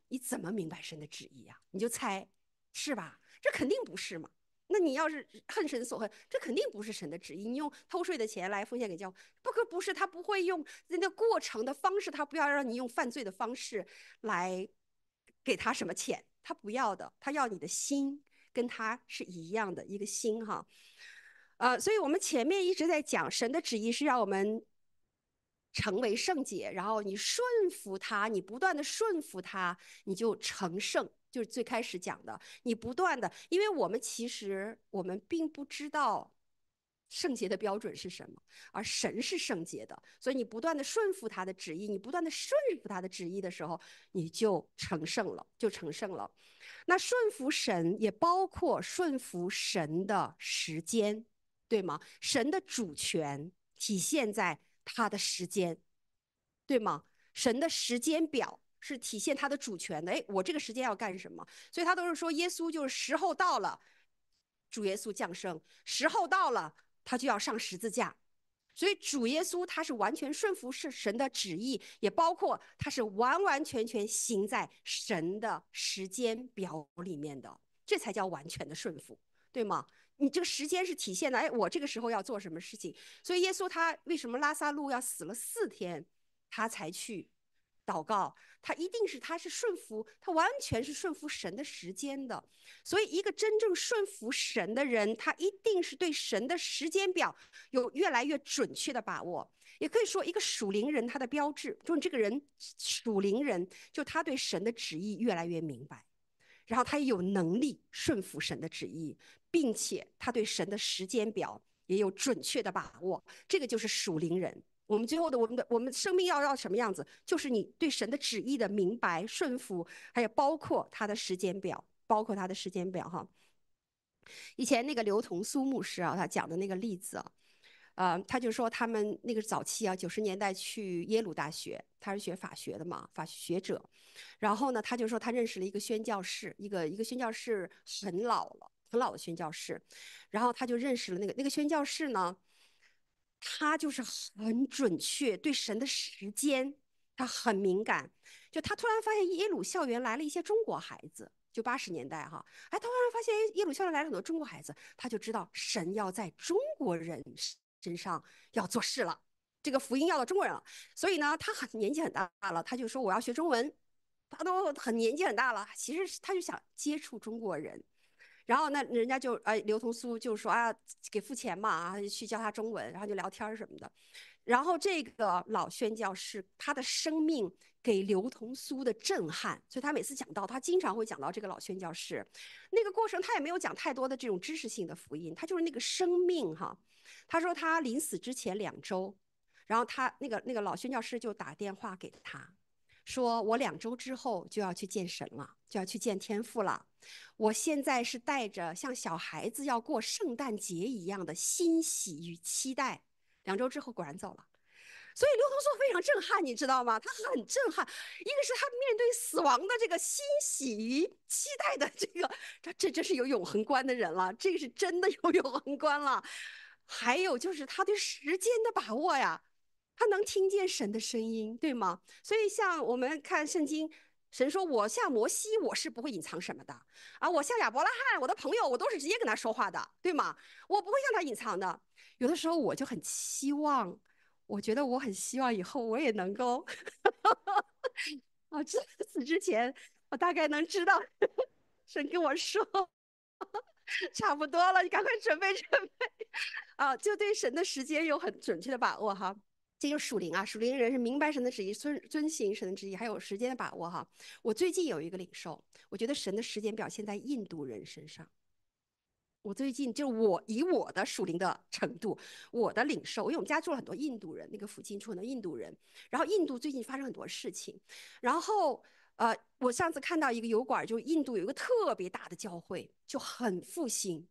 你怎么明白神的旨意呀？你就猜，是吧？这肯定不是嘛。那你要是恨神所恨，这肯定不是神的旨意。你用偷税的钱来奉献给教会，不是，他不会用那个过程的方式，他不要让你用犯罪的方式来给他什么钱，他不要的，他要你的心跟他是一样的一个心哈。所以我们前面一直在讲神的旨意是让我们成为圣洁，然后你顺服他，你不断的顺服他，你就成圣。就是最开始讲的，你不断的，因为我们其实我们并不知道圣洁的标准是什么，而神是圣洁的，所以你不断的顺服他的旨意，你不断的顺服他的旨意的时候，你就成圣了，就成圣了。那顺服神也包括顺服神的时间，对吗？神的主权体现在他的时间，对吗？神的时间表是体现他的主权的。哎，我这个时间要干什么？所以他都是说，耶稣就是时候到了，主耶稣降生，时候到了，他就要上十字架。所以主耶稣他是完全顺服是神的旨意，也包括他是完完全全行在神的时间表里面的，这才叫完全的顺服，对吗？你这个时间是体现的，哎，我这个时候要做什么事情？所以耶稣他为什么拉撒路要死了4天，他才去祷告？他是顺服，他完全是顺服神的时间的。所以一个真正顺服神的人，他一定是对神的时间表有越来越准确的把握。也可以说，一个属灵人他的标志，就是这个人属灵人，就他对神的旨意越来越明白，然后他也有能力顺服神的旨意，并且他对神的时间表也有准确的把握。这个就是属灵人。我们最后的我们生命要什么样子？就是你对神的旨意的明白、顺服，还有包括他的时间表，哈。以前那个刘同苏牧师啊，他讲的那个例子啊，他就说他们那个早期啊，90年代去耶鲁大学，他是学法学的嘛，法学者。然后呢，他就说他认识了一个宣教士，一个宣教士很老了，很老的宣教士。然后他就认识了那个宣教士呢，他就是很准确，对神的时间他很敏感。就他突然发现耶鲁校园来了一些中国孩子，就80年代哈，哎，突然发现耶鲁校园来了很多中国孩子，他就知道神要在中国人身上要做事了，这个福音要到中国人了。所以呢，他年纪很大了，他就说我要学中文。他都很年纪很大了，其实他就想接触中国人。然后呢，人家就刘同苏就说啊，给付钱嘛啊，去教他中文，然后就聊天什么的。然后这个老宣教士他的生命给刘同苏的震撼，所以他每次讲到，他经常会讲到这个老宣教士那个过程，他也没有讲太多的这种知识性的福音，他就是那个生命哈。他说他临死之前2周，然后他那个老宣教士就打电话给他，说我2周之后就要去见神了，就要去见天父了。我现在是带着像小孩子要过圣诞节一样的欣喜与期待。2周之后果然走了。所以刘同说非常震撼，你知道吗？他很震撼，一个是他面对死亡的这个欣喜与期待的这个，这真是有永恒观的人了，这个是真的有永恒观了。还有就是他对时间的把握呀，他能听见神的声音，对吗？所以像我们看圣经，神说我像摩西，我是不会隐藏什么的啊，我像亚伯拉罕，我的朋友，我都是直接跟他说话的，对吗？我不会向他隐藏的。有的时候我就很期望，我觉得我很希望以后我也能够啊，死之前我大概能知道神跟我说差不多了，你赶快准备准备啊，就对神的时间有很准确的把握哈。这就是属灵啊，属灵人是明白神的旨意，遵行神的旨意，还有时间的把握哈。我最近有一个领受，我觉得神的时间表现在印度人身上。我最近就以我的属灵的程度，我的领受，因为我们家住了很多印度人，那个附近住很多印度人，然后印度最近发生很多事情，然后我上次看到一个油管，就印度有一个特别大的教会，就很复兴，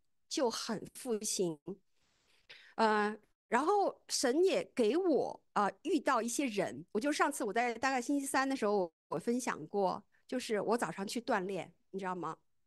呃，然后神也给我遇到一些人，我就上次我在大概星期3的时候我分享过，就是我早上去锻炼，你知道吗？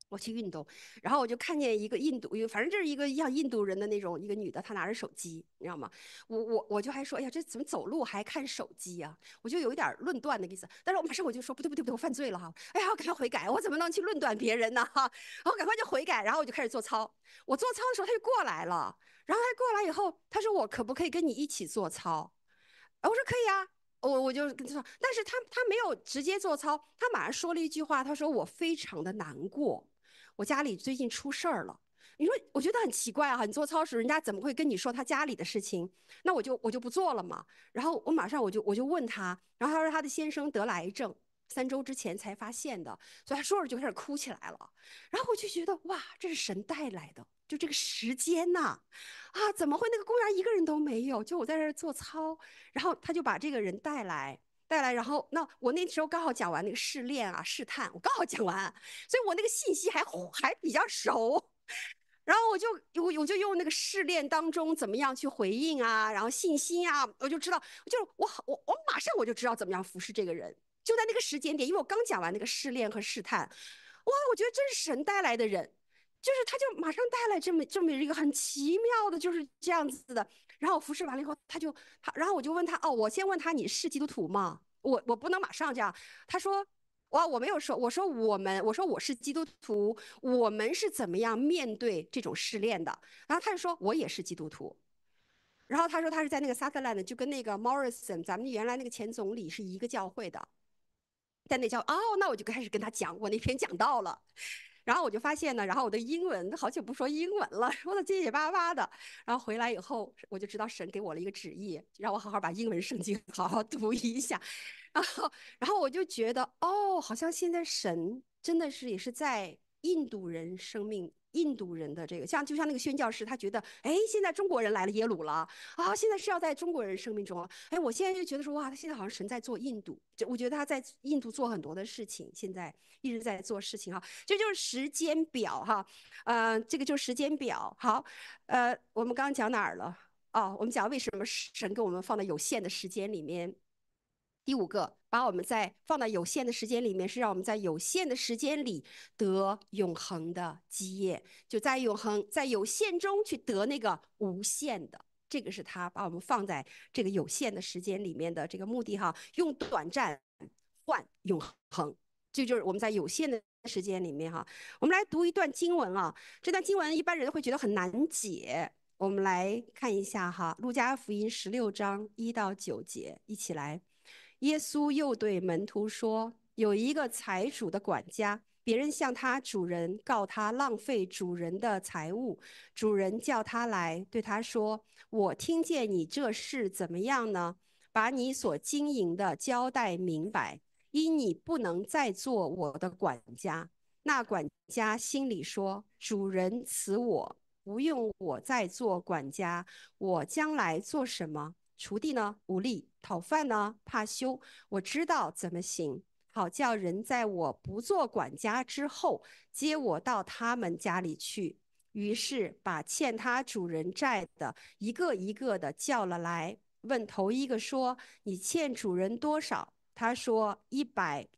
我去运动，然后我就看见一个印度，反正就是一个像印度人的那种一个女的，她拿着手机，你知道吗？我就还说，哎呀，这怎么走路还看手机啊？我就有一点论断的意思，但是我马上我就说，不对不对不对，我犯罪了哈！哎呀，我赶快悔改，我怎么能去论断别人呢？哈，然后赶快就悔改，然后我就开始做操。我做操的时候，他就过来了，然后他过来以后，他说我可不可以跟你一起做操？我说可以啊。我就跟他说，但是他没有直接做操，他马上说了一句话，他说我非常的难过，我家里最近出事儿了。你说，我觉得很奇怪啊，你做操时人家怎么会跟你说他家里的事情？那我就不做了嘛。然后我马上我就问他，然后他说他的先生得了癌症，3周之前才发现的，所以他说着就开始哭起来了。然后我就觉得哇，这是神带来的，就这个时间呐、啊，怎么会那个公园一个人都没有？就我在这儿做操，然后他就把这个人带来，然后那我那时候刚好讲完那个试炼啊试探，我刚好讲完，所以我那个信息还比较熟。然后我就用那个试炼当中怎么样去回应啊，然后信心啊，我就知道，我马上我就知道怎么样服侍这个人，就在那个时间点，因为我刚讲完那个试炼和试探，哇，我觉得真是神带来的人，就是他就马上带来这么一个很奇妙的，就是这样子的。然后我服侍完了以后，然后我就问他，哦，我先问他你是基督徒吗？我不能马上这样。他说，哇，我没有说，我说我是基督徒，我们是怎么样面对这种试炼的？然后他就说我也是基督徒。然后他说他是在那个 Sutherland，就跟那个 Morrison，咱们原来那个前总理是一个教会的，在那教哦，那我就开始跟他讲我那篇讲到了。然后我就发现呢，然后我的英文好久不说英文了，说的结结巴巴的。然后回来以后，我就知道神给我了一个旨意，让我好好把英文圣经好好读一下。然后，然后我就觉得，哦，好像现在神真的是也是在印度人生命。印度人的这个，就像那个宣教师，他觉得，哎，现在中国人来了耶鲁了啊，现在是要在中国人生命中了。哎，我现在就觉得说，哇，他现在好像神在做印度，就我觉得他在印度做很多的事情，现在一直在做事情哈，这就是时间表哈，这个就是时间表。好，我们刚刚讲哪儿了？哦，我们讲为什么神给我们放在有限的时间里面。第五个，把我们放在有限的时间里面，是让我们在有限的时间里得永恒的基业，就在有限中去得那个无限的。这个是他把我们放在这个有限的时间里面的这个目的哈，用短暂换永恒，这就是我们在有限的时间里面哈。我们来读一段经文啊，这段经文一般人会觉得很难解。我们来看一下哈，《路加福音》16章1到9节，一起来。耶稣又对门徒说：有一个财主的管家，别人向他主人告他浪费主人的财物，主人叫他来，对他说：我听见你这事怎么样呢？把你所经营的交代明白，因你不能再做我的管家。那管家心里说：主人辞我，不用我再做管家，我将来做什么？锄地呢无力，讨饭呢怕羞。我知道怎么行，好叫人在我不做管家之后，接我到他们家里去。于是把欠他主人债的一个一个的叫了来，问头一个说：你欠主人多少？他说100。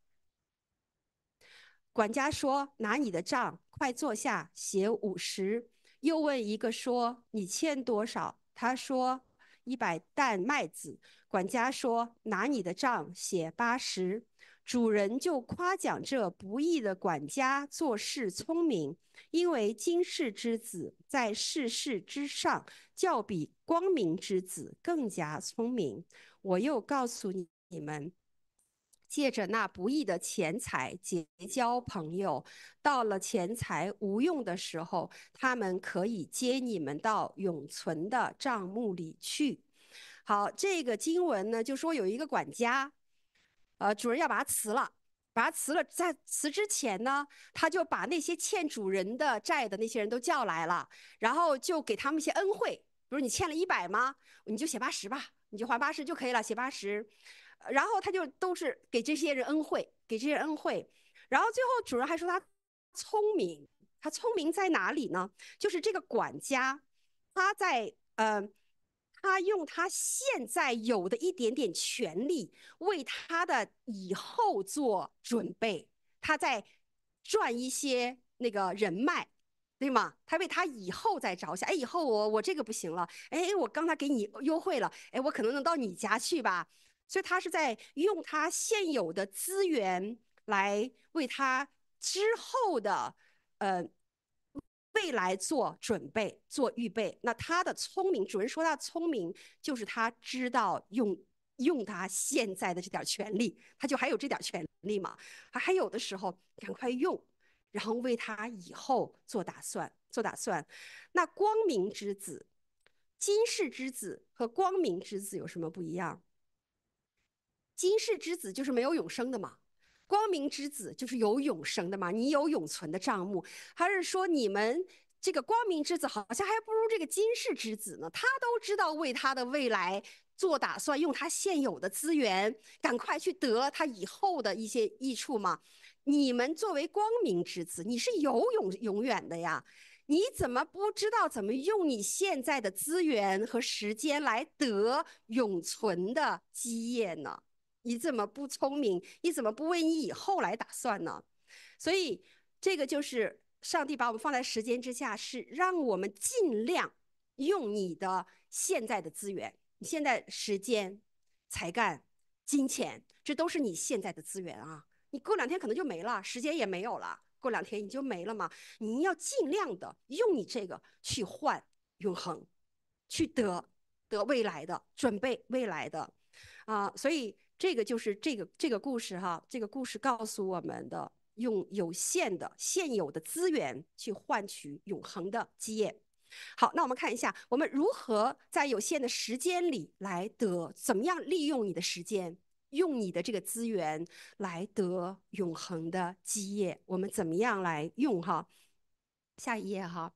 管家说：拿你的账，快坐下，写50。又问一个说：你欠多少？他说100担麦子。管家说：拿你的账，写80。主人就夸奖这不义的管家做事聪明，因为今世之子在世事之上，较比光明之子更加聪明。我又告诉你们，借着那不义的钱财结交朋友，到了钱财无用的时候，他们可以接你们到永存的账目里去。好，这个经文呢，就说有一个管家，主人要把他辞了。把他辞了，在辞之前呢，他就把那些欠主人的债的那些人都叫来了，然后就给他们一些恩惠，比如你欠了100吗？你就写80吧，你就还80就可以了，写80。然后他就都是给这些人恩惠，给这些人恩惠。然后最后主人还说他聪明，他聪明在哪里呢？就是这个管家，他在他用他现在有的一点点权利，为他的以后做准备。他在赚一些那个人脉，对吗？他为他以后再着想，哎，以后我这个不行了，哎，我刚才给你优惠了，哎，我可能能到你家去吧。所以他是在用他现有的资源来为他之后的呃未来做准备、做预备。那他的聪明，主人说他聪明，就是他知道用他现在的这点权利，他就还有这点权利嘛，还有的时候赶快用，然后为他以后做打算，做打算。那光明之子、今世之子和光明之子有什么不一样？今世之子就是没有永生的嘛，光明之子就是有永生的嘛，你有永存的账目。还是说你们这个光明之子好像还不如这个今世之子呢？他都知道为他的未来做打算，用他现有的资源，赶快去得他以后的一些益处嘛。你们作为光明之子，你是有永远的呀。你怎么不知道怎么用你现在的资源和时间来得永存的基业呢？你怎么不聪明？你怎么不为你以后来打算呢？所以这个就是上帝把我们放在时间之下，是让我们尽量用你的现在的资源，你现在时间、才干、金钱，这都是你现在的资源啊。你过2天可能就没了，时间也没有了，过2天你就没了嘛。你要尽量的用你这个去换永恒，去得未来的，准备未来的。所以这个就是这个故事哈，这个故事告诉我们的，用有限的现有的资源去换取永恒的基业。好，那我们看一下，我们如何在有限的时间里来得，怎么样利用你的时间，用你的这个资源来得永恒的基业。我们怎么样来用哈？下一页哈。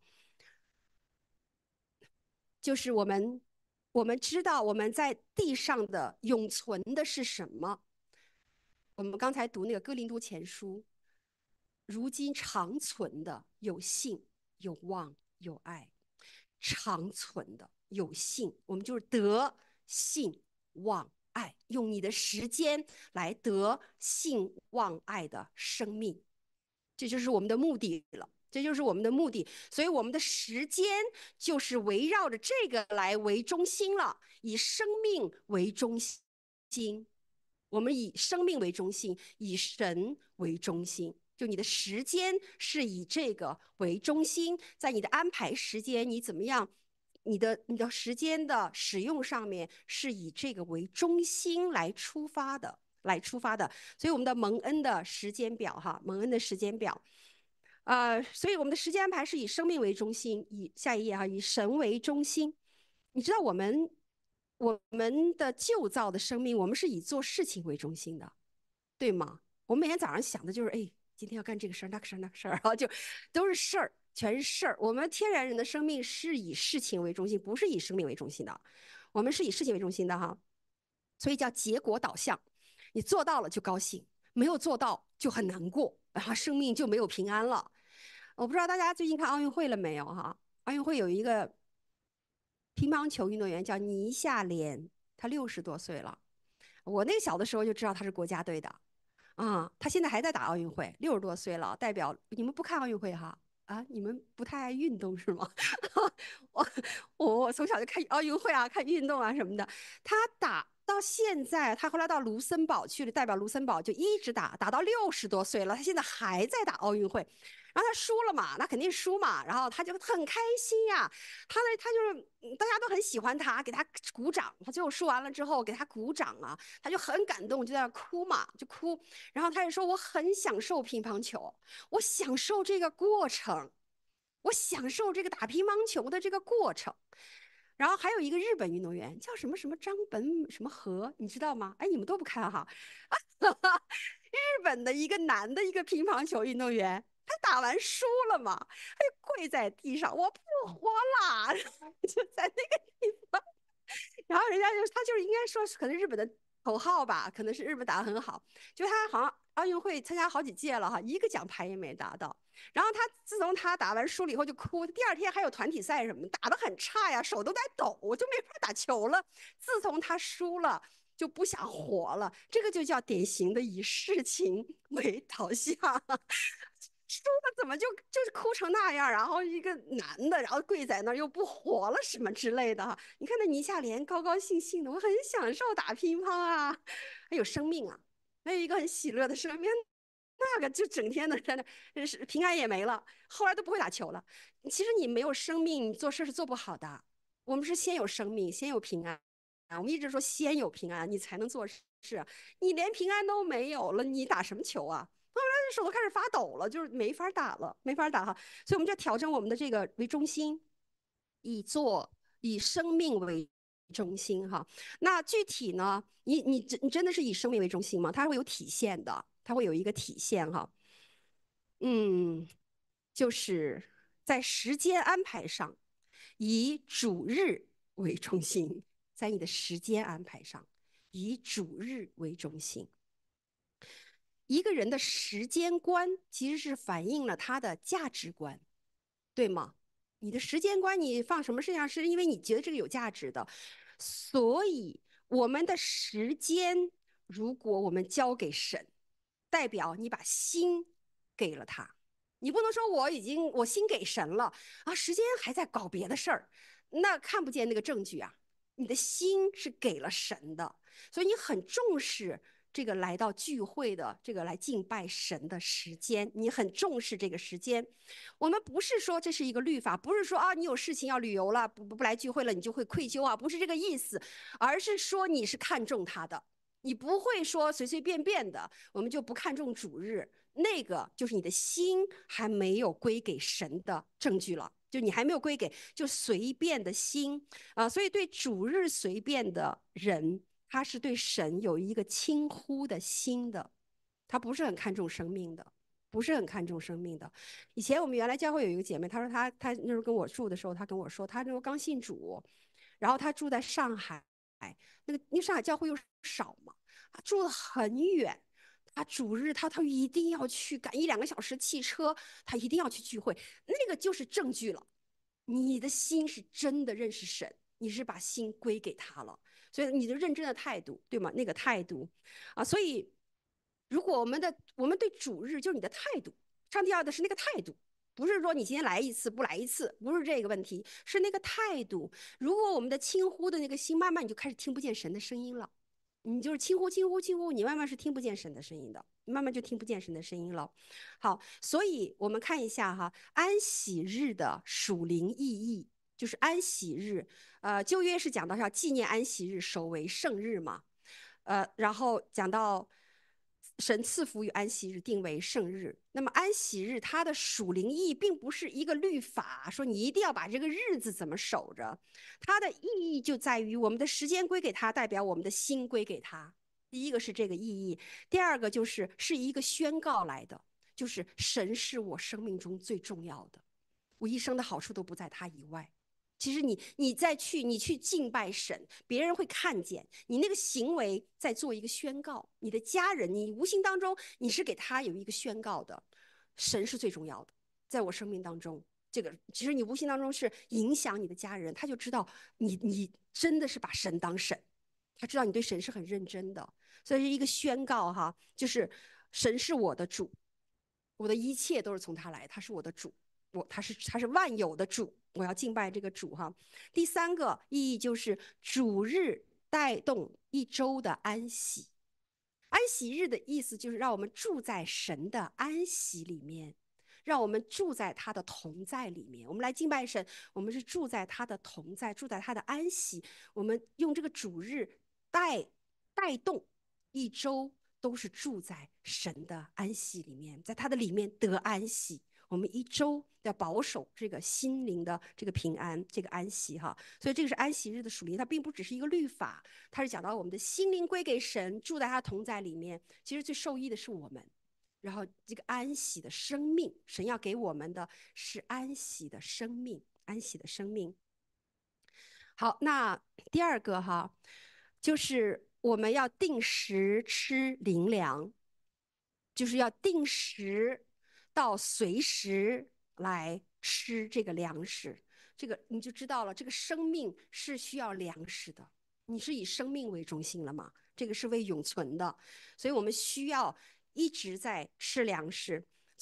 就是我们知道我们在地上的永存的是什么。我们刚才读那个哥林多前书，如今长存的有信、有望、有爱，长存的有信，我们就是得信、望、爱，用你的时间来得信、望、爱的生命，这就是我们的目的了。这就是我们的目的，所以我们的时间就是围绕着这个来为中心了，以生命为中心。我们以生命为中心，以神为中心。就你的时间是以这个为中心，在你的安排时间，你怎么样？你的时间的使用上面是以这个为中心来出发的，所以我们的蒙恩的时间表哈，蒙恩的时间表。所以我们的时间安排是以生命为中心，以下一页哈，以神为中心。你知道我们的旧造的生命，我们是以做事情为中心的，对吗？我们每天早上想的就是，哎，今天要干这个事儿、那个事儿、那个事儿，然后就都是事儿，全是事儿。我们天然人的生命是以事情为中心，不是以生命为中心的。我们是以事情为中心的哈，所以叫结果导向。你做到了就高兴，没有做到就很难过，然后生命就没有平安了。我不知道大家最近看奥运会了没有哈？奥运会有一个乒乓球运动员叫倪夏莲，他60多岁了。我那个小的时候就知道他是国家队的，他现在还在打奥运会，60多岁了，代表你们不看奥运会哈？你们不太爱运动是吗？我我从小就看奥运会啊，看运动啊什么的。他打到现在，他后来到卢森堡去了，代表卢森堡就一直打到60多岁了，他现在还在打奥运会。然后他输了嘛，那肯定输嘛，然后他就很开心呀，他就是大家都很喜欢他，给他鼓掌。他最后输完了之后给他鼓掌啊，他就很感动，就在那哭嘛，就哭。然后他就说我很享受乒乓球，我享受这个过程，我享受这个打乒乓球的这个过程。然后还有一个日本运动员叫什么什么张本什么和，你知道吗？哎，你们都不看哈。日本的一个男的一个乒乓球运动员，他打完输了嘛，他就跪在地上，我不活了，就在那个地方。然后人家他就是应该说是可能日本的头号吧，可能是日本打得很好，就他好像奥运会参加好几届了哈，一个奖牌也没拿到。然后他自从他打完输了以后就哭，第2天还有团体赛什么，打得很差呀，手都在抖，我就没法打球了。自从他输了。就不想活了，这个就叫典型的以事情为导向。 输了怎么就是哭成那样，然后一个男的，然后跪在那儿又不活了什么之类的哈。你看那倪夏莲高高兴兴的，我很享受打乒乓啊，还有生命啊，还有一个很喜乐的生命。那个就整天的在那，是平安也没了，后来都不会打球了。其实你没有生命，你做事是做不好的。我们是先有生命，先有平安。我们一直说先有平安，你才能做事。你连平安都没有了，你打什么球啊？后来手都开始发抖了，就是没法打了，没法打哈。所以我们就调整我们的这个为中心，以生命为中心哈。那具体呢，你真的是以生命为中心吗？它会有体现的，它会有一个体现哈。嗯，就是在时间安排上，以主日为中心，在你的时间安排上，以主日为中心。一个人的时间观其实是反映了他的价值观，对吗？你的时间观，你放什么事情上，是因为你觉得这个有价值的。所以，我们的时间，如果我们交给神，代表你把心给了他。你不能说我心给神了啊，时间还在搞别的事儿，那看不见那个证据啊。你的心是给了神的，所以你很重视这个来到聚会的这个来敬拜神的时间，你很重视这个时间。我们不是说这是一个律法，不是说啊你有事情要旅游了，不来聚会了你就会愧疚啊，不是这个意思，而是说你是看重他的，你不会说随随便便的，我们就不看重主日，那个就是你的心还没有归给神的证据了。就你还没有归给，就随便的心啊，所以对主日随便的人，他是对神有一个轻忽的心的，他不是很看重生命的，不是很看重生命的。以前我们原来教会有一个姐妹，她说她那时候跟我住的时候，她跟我说，她那时候刚信主，然后她住在上海，那个因为上海教会又少嘛，住得很远。他主日他一定要去赶1、2个小时汽车，他一定要去聚会，那个就是证据了。你的心是真的认识神，你是把心归给他了，所以你的认真的态度，对吗？那个态度啊，所以如果我们对主日就是你的态度，上帝要的是那个态度，不是说你今天来一次不来一次，不是这个问题，是那个态度。如果我们的轻忽的那个心，慢慢你就开始听不见神的声音了。你就是轻忽轻忽轻忽，你慢慢是听不见神的声音的，慢慢就听不见神的声音了。好，所以我们看一下哈，安息日的属灵意义，就是安息日。旧约是讲到要纪念安息日，守为圣日嘛。然后讲到神赐福与安息日定为圣日。那么安息日它的属灵意义并不是一个律法，说你一定要把这个日子怎么守着，它的意义就在于我们的时间归给他，代表我们的心归给他。第一个是这个意义，第二个是一个宣告来的，就是神是我生命中最重要的，我一生的好处都不在他以外。其实你去敬拜神，别人会看见你那个行为在做一个宣告。你的家人，你无形当中你是给他有一个宣告的，神是最重要的，在我生命当中，这个其实你无形当中是影响你的家人，他就知道你真的是把神当神，他知道你对神是很认真的，所以是一个宣告哈，就是神是我的主，我的一切都是从他来，他是我的主。他是万有的主，我要敬拜这个主哈。第三个意义就是主日带动一周的安息。安息日的意思就是让我们住在神的安息里面，让我们住在他的同在里面。我们来敬拜神，我们是住在他的同在，住在他的安息。我们用这个主日带动一周，都是住在神的安息里面，在他的里面得安息。我们一周要保守这个心灵的这个平安，这个安息哈。所以这个是安息日的属灵，它并不只是一个律法，它是讲到我们的心灵归给神，住在他同在里面。其实最受益的是我们。然后这个安息的生命，神要给我们的是安息的生命，安息的生命。好，那第二个哈，就是我们要定时吃灵粮，就是要定时到随时来吃这个粮食。这个你就知道了，这个生命是需要粮食的。你是以生命为中心了吗？这个是为永存的，所以我们需要一直在吃粮食。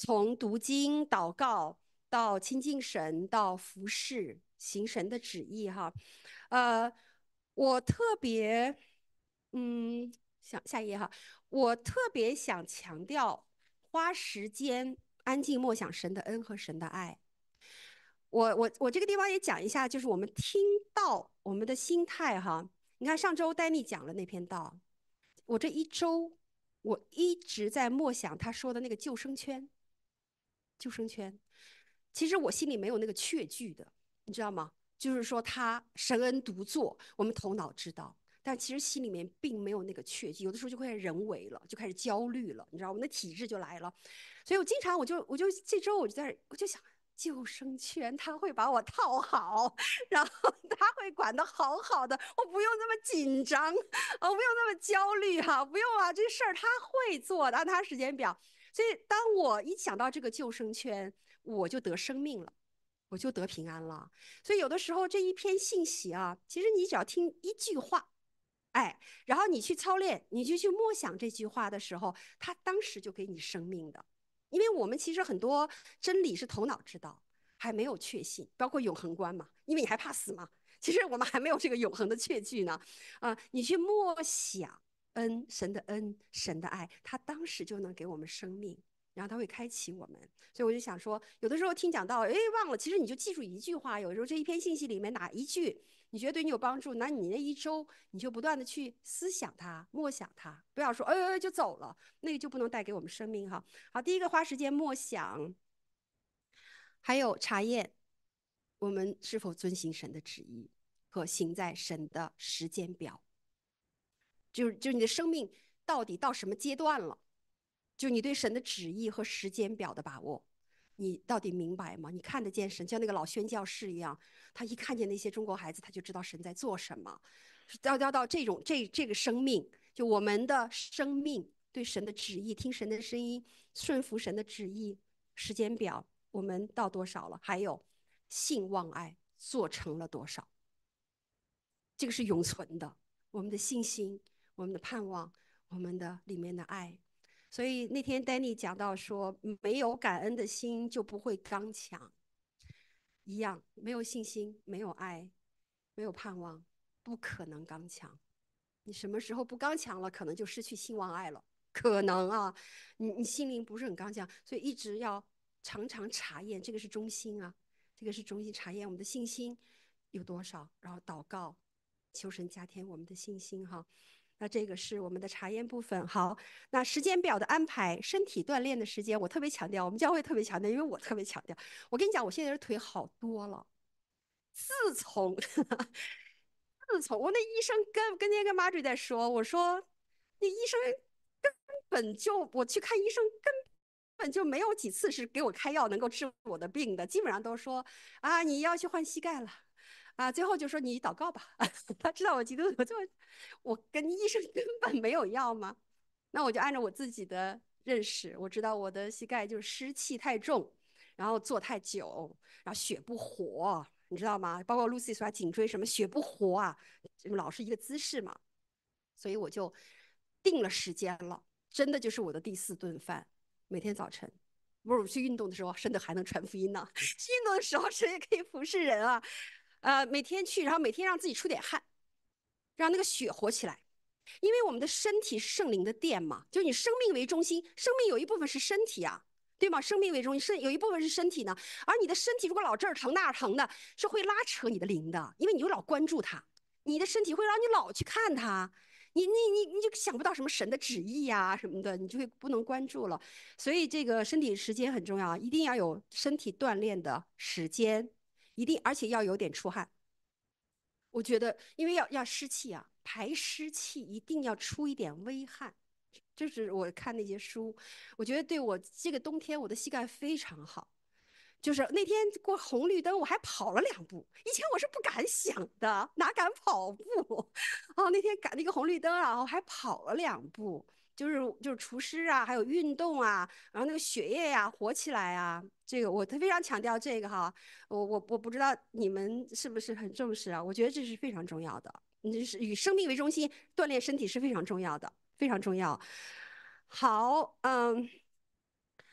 从读经、祷告到亲近神，到服侍、行神的旨意哈。我特别，想下一页哈，我特别想强调花时间安静默想神的恩和神的爱。我这个地方也讲一下，就是我们听到我们的心态哈。你看上周丹尼讲了那篇道，我这一周我一直在默想他说的那个救生圈，救生圈。其实我心里没有那个确据的，你知道吗？就是说他神恩独作，我们头脑知道，但其实心里面并没有那个确据，有的时候就会人为了，就开始焦虑了，你知道，我们的体质就来了。所以我经常我就这周我就想。救生圈，他会把我套好，然后他会管得好好的，我不用那么紧张，不用那么焦虑哈，不用啊，这事儿他会做的，按他时间表。所以当我一想到这个救生圈，我就得生命了，我就得平安了。所以有的时候这一篇信息啊，其实你只要听一句话，哎，然后你去操练，你就去默想这句话的时候，它当时就给你生命的。因为我们其实很多真理是头脑知道，还没有确信，包括永恒观嘛，因为你还怕死嘛。其实我们还没有这个永恒的确据呢。你去默想神的恩，神的爱，他当时就能给我们生命。然后他会开启我们，所以我就想说，有的时候听讲到，哎，忘了，其实你就记住一句话，有时候这一篇信息里面哪一句你觉得对你有帮助，那你那一周你就不断的去思想它、默想它，不要说就走了，那个就不能带给我们生命哈。好，第一个花时间默想，还有查验我们是否遵行神的旨意和行在神的时间表，就是你的生命到底到什么阶段了。就你对神的旨意和时间表的把握，你到底明白吗？你看得见神，像那个老宣教士一样，他一看见那些中国孩子，他就知道神在做什么。到这种这个生命，就我们的生命对神的旨意，听神的声音，顺服神的旨意，时间表我们到多少了？还有信望爱做成了多少？这个是永存的，我们的信心，我们的盼望，我们的里面的爱。所以那天 Danny 讲到说，没有感恩的心就不会刚强，一样，没有信心，没有爱，没有盼望，不可能刚强。你什么时候不刚强了，可能就失去信望爱了，可能啊，你心灵不是很刚强，所以一直要常常查验，这个是中心啊，这个是中心查验我们的信心有多少，然后祷告，求神加添我们的信心哈。那这个是我们的查验部分。好，那时间表的安排，身体锻炼的时间，我特别强调，我们教会特别强调，因为我特别强调。我跟你讲，我现在的腿好多了。自从自从我那医生跟那个马追在说，我说那医生根本就我去看医生根本就没有几次是给我开药能够治我的病的，基本上都说啊你要去换膝盖了。最后就说你祷告吧，他知道我基督徒，我跟医生根本没有药吗？那我就按照我自己的认识，我知道我的膝盖就是湿气太重，然后坐太久，然后血不活，你知道吗？包括 Lucy 说颈椎什么血不活啊，老是一个姿势嘛，所以我就定了时间了，真的就是我的第四顿饭，每天早晨。不是我去运动的时候，真的还能传福音呢。运动的时候，谁也可以服侍人啊。每天去，然后每天让自己出点汗，让那个血活起来。因为我们的身体是圣灵的殿嘛，就以生命为中心，生命有一部分是身体啊，对吗？生命为中心，有一部分是身体呢。而你的身体如果老这儿疼那儿疼的，是会拉扯你的灵的，因为你就老关注它，你的身体会让你老去看它，你就想不到什么神的旨意呀、什么的，你就会不能关注了。所以这个身体时间很重要，一定要有身体锻炼的时间，一定而且要有点出汗。我觉得，因为要湿气啊，排湿气一定要出一点微汗。就是我看那些书，我觉得对我这个冬天我的膝盖非常好。就是那天过红绿灯，我还跑了2步，以前我是不敢想的，哪敢跑步？那天赶那个红绿灯啊，我还跑了2步，就是除湿啊，还有运动啊，然后那个血液呀、活起来啊，这个我非常强调这个哈。我不知道你们是不是很重视啊？我觉得这是非常重要的，你是以生命为中心，锻炼身体是非常重要的，非常重要。好，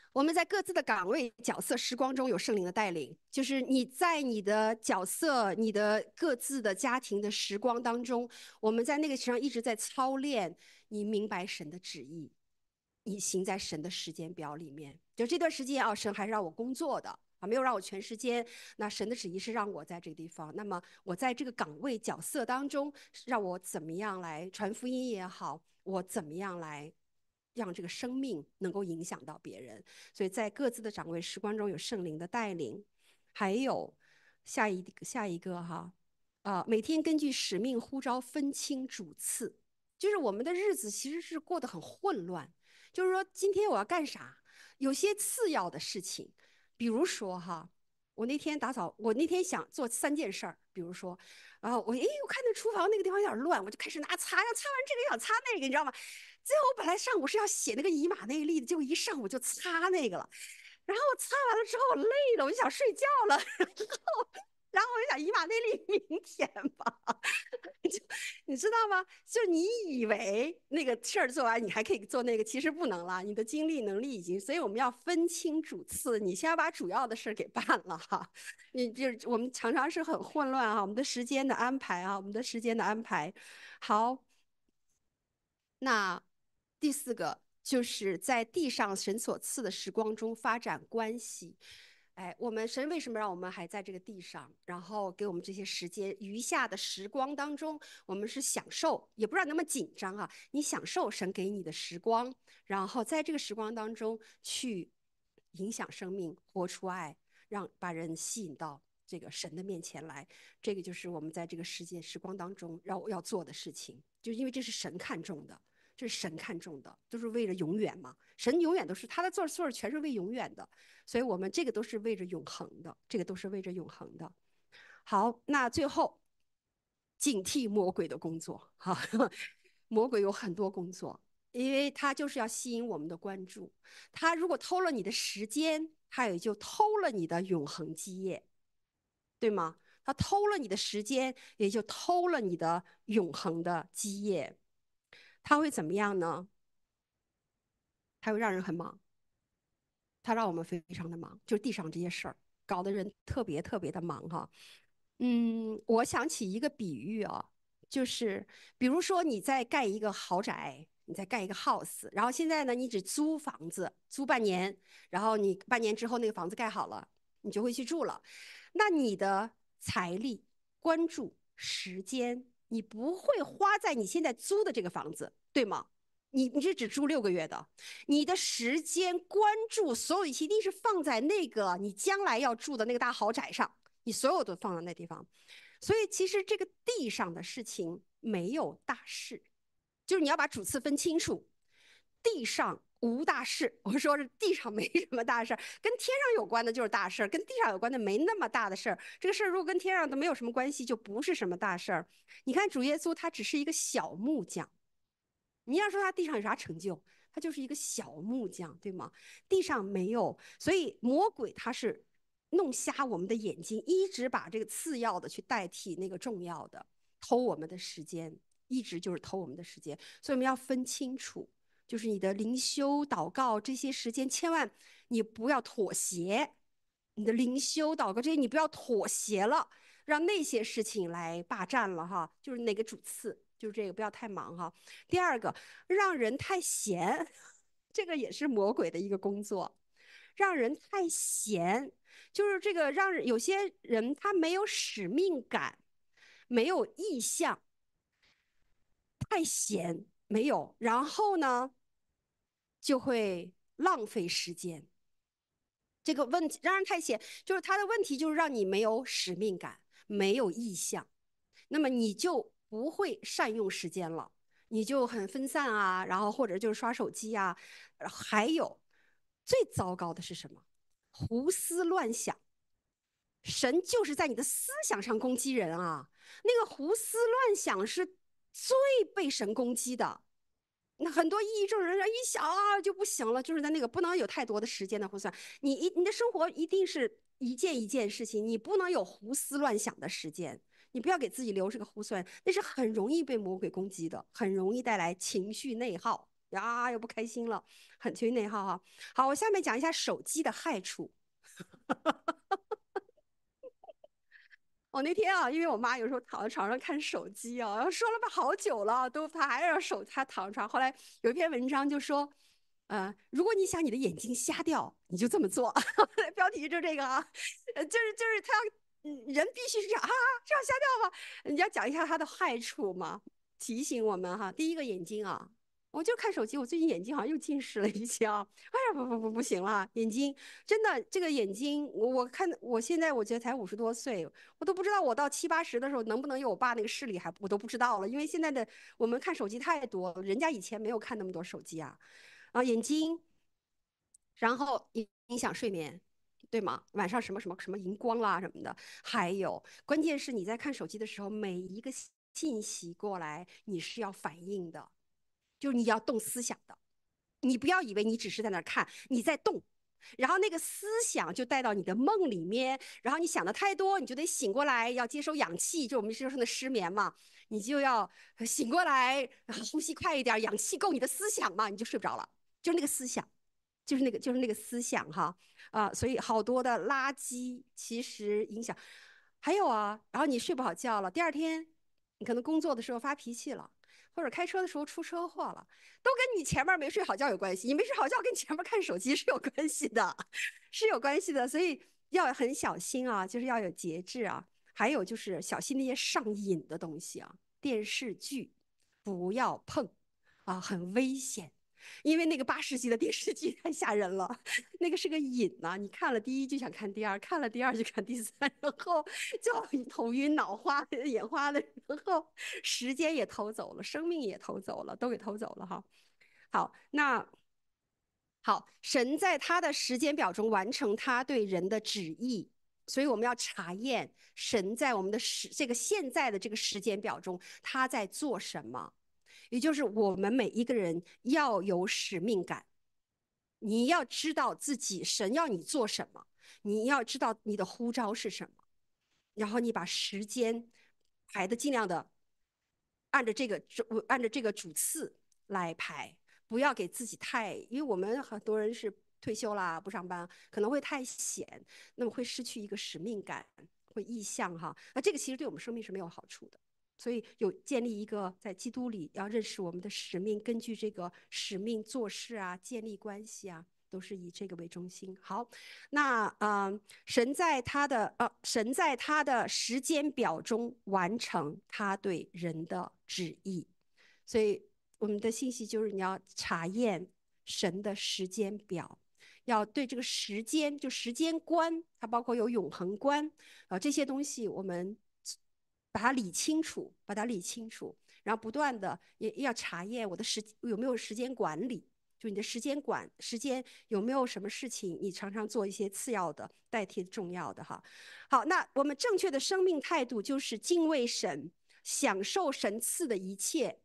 我们在各自的岗位、角色、时光中有圣灵的带领，就是你在你的角色、你的各自的家庭的时光当中，我们在那个实际上一直在操练你明白神的旨意，你行在神的时间表里面。就这段时间啊，神还是让我工作的啊，没有让我全时间。那神的旨意是让我在这个地方，那么我在这个岗位角色当中，让我怎么样来传福音也好，我怎么样来让这个生命能够影响到别人。所以在各自的岗位时光中有圣灵的带领，还有下一个哈，每天根据使命呼召分清主次，就是我们的日子其实是过得很混乱。就是说，今天我要干啥？有些次要的事情，比如说哈，我那天打扫，我那天想做3件事儿，比如说，然后我看那厨房那个地方有点乱，我就开始拿擦，要擦完这个要擦那个，你知道吗？最后我本来上午是要写那个以马内利的，结果一上午就擦那个了。然后擦完了之后我累了，我就想睡觉了。然后我就想以马内利明天吧，就你知道吗？就你以为那个事儿做完，你还可以做那个，其实不能了。你的精力能力已经，所以我们要分清主次，你先要把主要的事儿给办了哈。你就是我们常常是很混乱啊，我们的时间的安排啊，我们的时间的安排。好，那第4个就是在地上神所赐的时光中发展关系。哎，我们神为什么让我们还在这个地上？然后给我们这些时间，余下的时光当中，我们是享受，也不让那么紧张啊。你享受神给你的时光，然后在这个时光当中去影响生命，活出爱，把人吸引到这个神的面前来。这个就是我们在这个时光当中要做的事情，就因为这是神看重的。这是神看重的，都是为了永远嘛。神永远都是他的做事全是为永远的，所以我们这个都是为着永恒的，这个都是为着永恒的。好，那最后警惕魔鬼的工作哈，魔鬼有很多工作，因为他就是要吸引我们的关注。他如果偷了你的时间，他也就偷了你的永恒基业，对吗？他偷了你的时间，也就偷了你的永恒的基业。他会怎么样呢？他会让人很忙，他让我们非常的忙，就是地上这些事儿，搞得人特别特别的忙哈。我想起一个比喻啊，就是比如说你在盖一个豪宅，你在盖一个 house，然后现在呢，你只租房子，租半年，然后你半年之后那个房子盖好了，你就会去住了。那你的财力、关注、时间，你不会花在你现在租的这个房子，对吗？你是只住6个月的，你的时间、关注，所有一定是放在那个你将来要住的那个大豪宅上，你所有都放在那地方。所以其实这个地上的事情没有大事，就是你要把主次分清楚。地上无大事，我说是地上没什么大事，跟天上有关的就是大事，跟地上有关的没那么大的事儿。这个事儿如果跟天上都没有什么关系，就不是什么大事儿。你看主耶稣他只是一个小木匠，你要说他地上有啥成就，他就是一个小木匠，对吗？地上没有，所以魔鬼他是弄瞎我们的眼睛，一直把这个次要的去代替那个重要的，偷我们的时间，一直就是偷我们的时间。所以我们要分清楚，就是你的灵修、祷告这些时间，千万你不要妥协。你的灵修、祷告这些，你不要妥协了，让那些事情来霸占了哈。就是哪个主次，就是这个，不要太忙哈。第二个，让人太闲，这个也是魔鬼的一个工作。让人太闲，就是这个让有些人他没有使命感，没有意向，太闲没有，然后呢就会浪费时间。这个问题让人太闲，就是他的问题就是让你没有使命感，没有意向，那么你就不会善用时间了，你就很分散啊，然后或者就是刷手机啊，还有最糟糕的是什么？胡思乱想。神就是在你的思想上攻击人啊，那个胡思乱想是最被神攻击的。那很多抑郁症人一想啊就不行了，就是在那个不能有太多的时间的胡思乱想。你的生活一定是一件一件事情，你不能有胡思乱想的时间。你不要给自己留这个胡思乱，那是很容易被魔鬼攻击的，很容易带来情绪内耗。 呀，又不开心了，很趋于内耗哈。好，我下面讲一下手机的害处。我那天啊，因为我妈有时候躺在床上看手机啊，说了吧好久了，都她还让她躺床。后来有一篇文章就说，如果你想你的眼睛瞎掉，你就这么做。标题就这个啊，就是他要，人必须是这样啊，这样瞎掉吗？你要讲一下它的害处吗？提醒我们哈，第一个眼睛啊，我就看手机，我最近眼睛好像又近视了一些啊。哎呀，不行了，眼睛真的这个眼睛，我看我现在我觉得才50多岁，我都不知道我到70、80的时候能不能有我爸那个视力还我都不知道了，因为现在的我们看手机太多，人家以前没有看那么多手机啊，眼睛，然后影响睡眠。对吗？晚上什么荧光啦什么的，还有关键是你在看手机的时候，每一个信息过来，你是要反应的，就是你要动思想的。你不要以为你只是在那儿看，你在动，然后那个思想就带到你的梦里面，然后你想的太多，你就得醒过来，要接收氧气，就我们说的失眠嘛，你就要醒过来，呼吸快一点，氧气够你的思想嘛，你就睡不着了，就是那个思想。就是那个思想哈所以好多的垃圾其实影响，还有啊，然后你睡不好觉了，第二天你可能工作的时候发脾气了，或者开车的时候出车祸了，都跟你前面没睡好觉有关系。你没睡好觉跟前面看手机是有关系的，是有关系的。所以要很小心啊，就是要有节制啊。还有就是小心那些上瘾的东西啊，电视剧不要碰啊，很危险。因为那个80集的电视剧太吓人了，那个是个瘾呐、你看了第一就想看第二，看了第二就看第三，然后就头晕脑花、眼花的，然后时间也偷走了，生命也偷走了，都给偷走了哈。好，那好，神在他的时间表中完成他对人的旨意，所以我们要查验神在我们的这个现在的这个时间表中他在做什么。也就是我们每一个人要有使命感，你要知道自己神要你做什么，你要知道你的呼召是什么，然后你把时间排的尽量的按照这个主次来排，不要给自己太，因为我们很多人是退休啦，不上班，可能会太闲，那么会失去一个使命感，会异象哈。那这个其实对我们生命是没有好处的。所以有建立一个在基督里要认识我们的使命，根据这个使命做事啊，建立关系啊，都是以这个为中心。好，那神在他的时间表中完成他对人的旨意，所以我们的信息就是你要查验神的时间表。要对这个时间，就时间观，它包括有永恒观这些东西我们把它理清楚，把它理清楚，然后不断的也要查验我的有没有时间管理，就你的时间有没有什么事情你常常做一些次要的代替重要的哈。好，那我们正确的生命态度就是敬畏神，享受神赐的一切，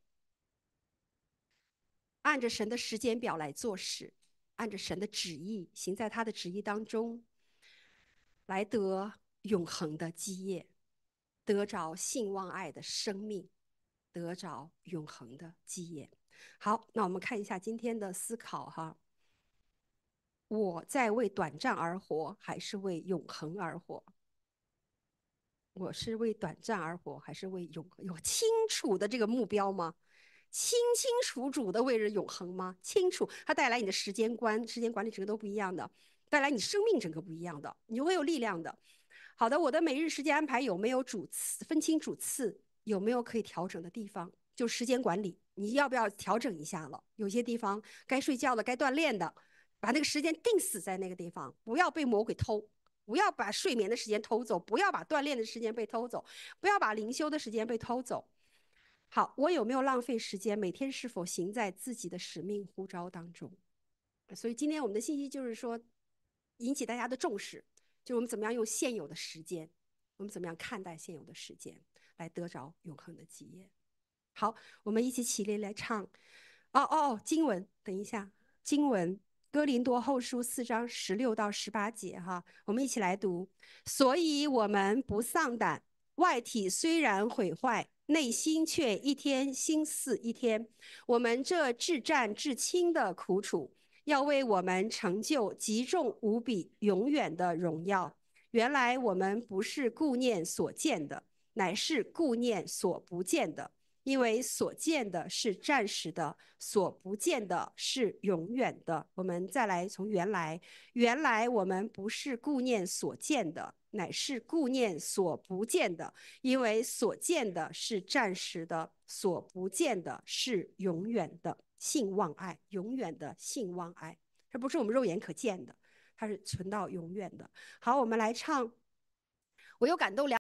按着神的时间表来做事，按着神的旨意行在他的旨意当中，来得永恒的基业，得着信望爱的生命，得着永恒的基业。好，那我们看一下今天的思考哈。我在为短暂而活，还是为永恒而活？我是为短暂而活，还是为永恒？有清楚的这个目标吗？清清楚楚的为了永恒吗？清楚，它带来你的时间观、时间管理整个都不一样的，带来你生命整个不一样的，你会有力量的。好的，我的每日时间安排有没有主次？分清主次，有没有可以调整的地方？就时间管理，你要不要调整一下了？有些地方该睡觉的、该锻炼的，把那个时间定死在那个地方，不要被魔鬼偷。不要把睡眠的时间偷走，不要把锻炼的时间被偷走，不要把灵修的时间被偷走。好，我有没有浪费时间？每天是否行在自己的使命呼召当中？所以今天我们的信息就是说，引起大家的重视，就我们怎么样用现有的时间，我们怎么样看待现有的时间，来得着永恒的基业。好，我们一起起立来唱。经文，等一下，经文，哥林多后书4章16到18节哈，我们一起来读。所以我们不丧胆，外体虽然毁坏， 内心却一天心似一天。我们这至战至轻的苦楚，要为我们成就极重无比、永远的荣耀。原来我们不是顾念所见的，乃是顾念所不见的。因为所见的是暂时的，所不见的是永远的。我们再来从原来我们不是顾念所见的，乃是顾念所不见的。因为所见的是暂时的，所不见的是永远的。信望爱，永远的信望爱，这不是我们肉眼可见的，它是存到永远的。好，我们来唱，我有感动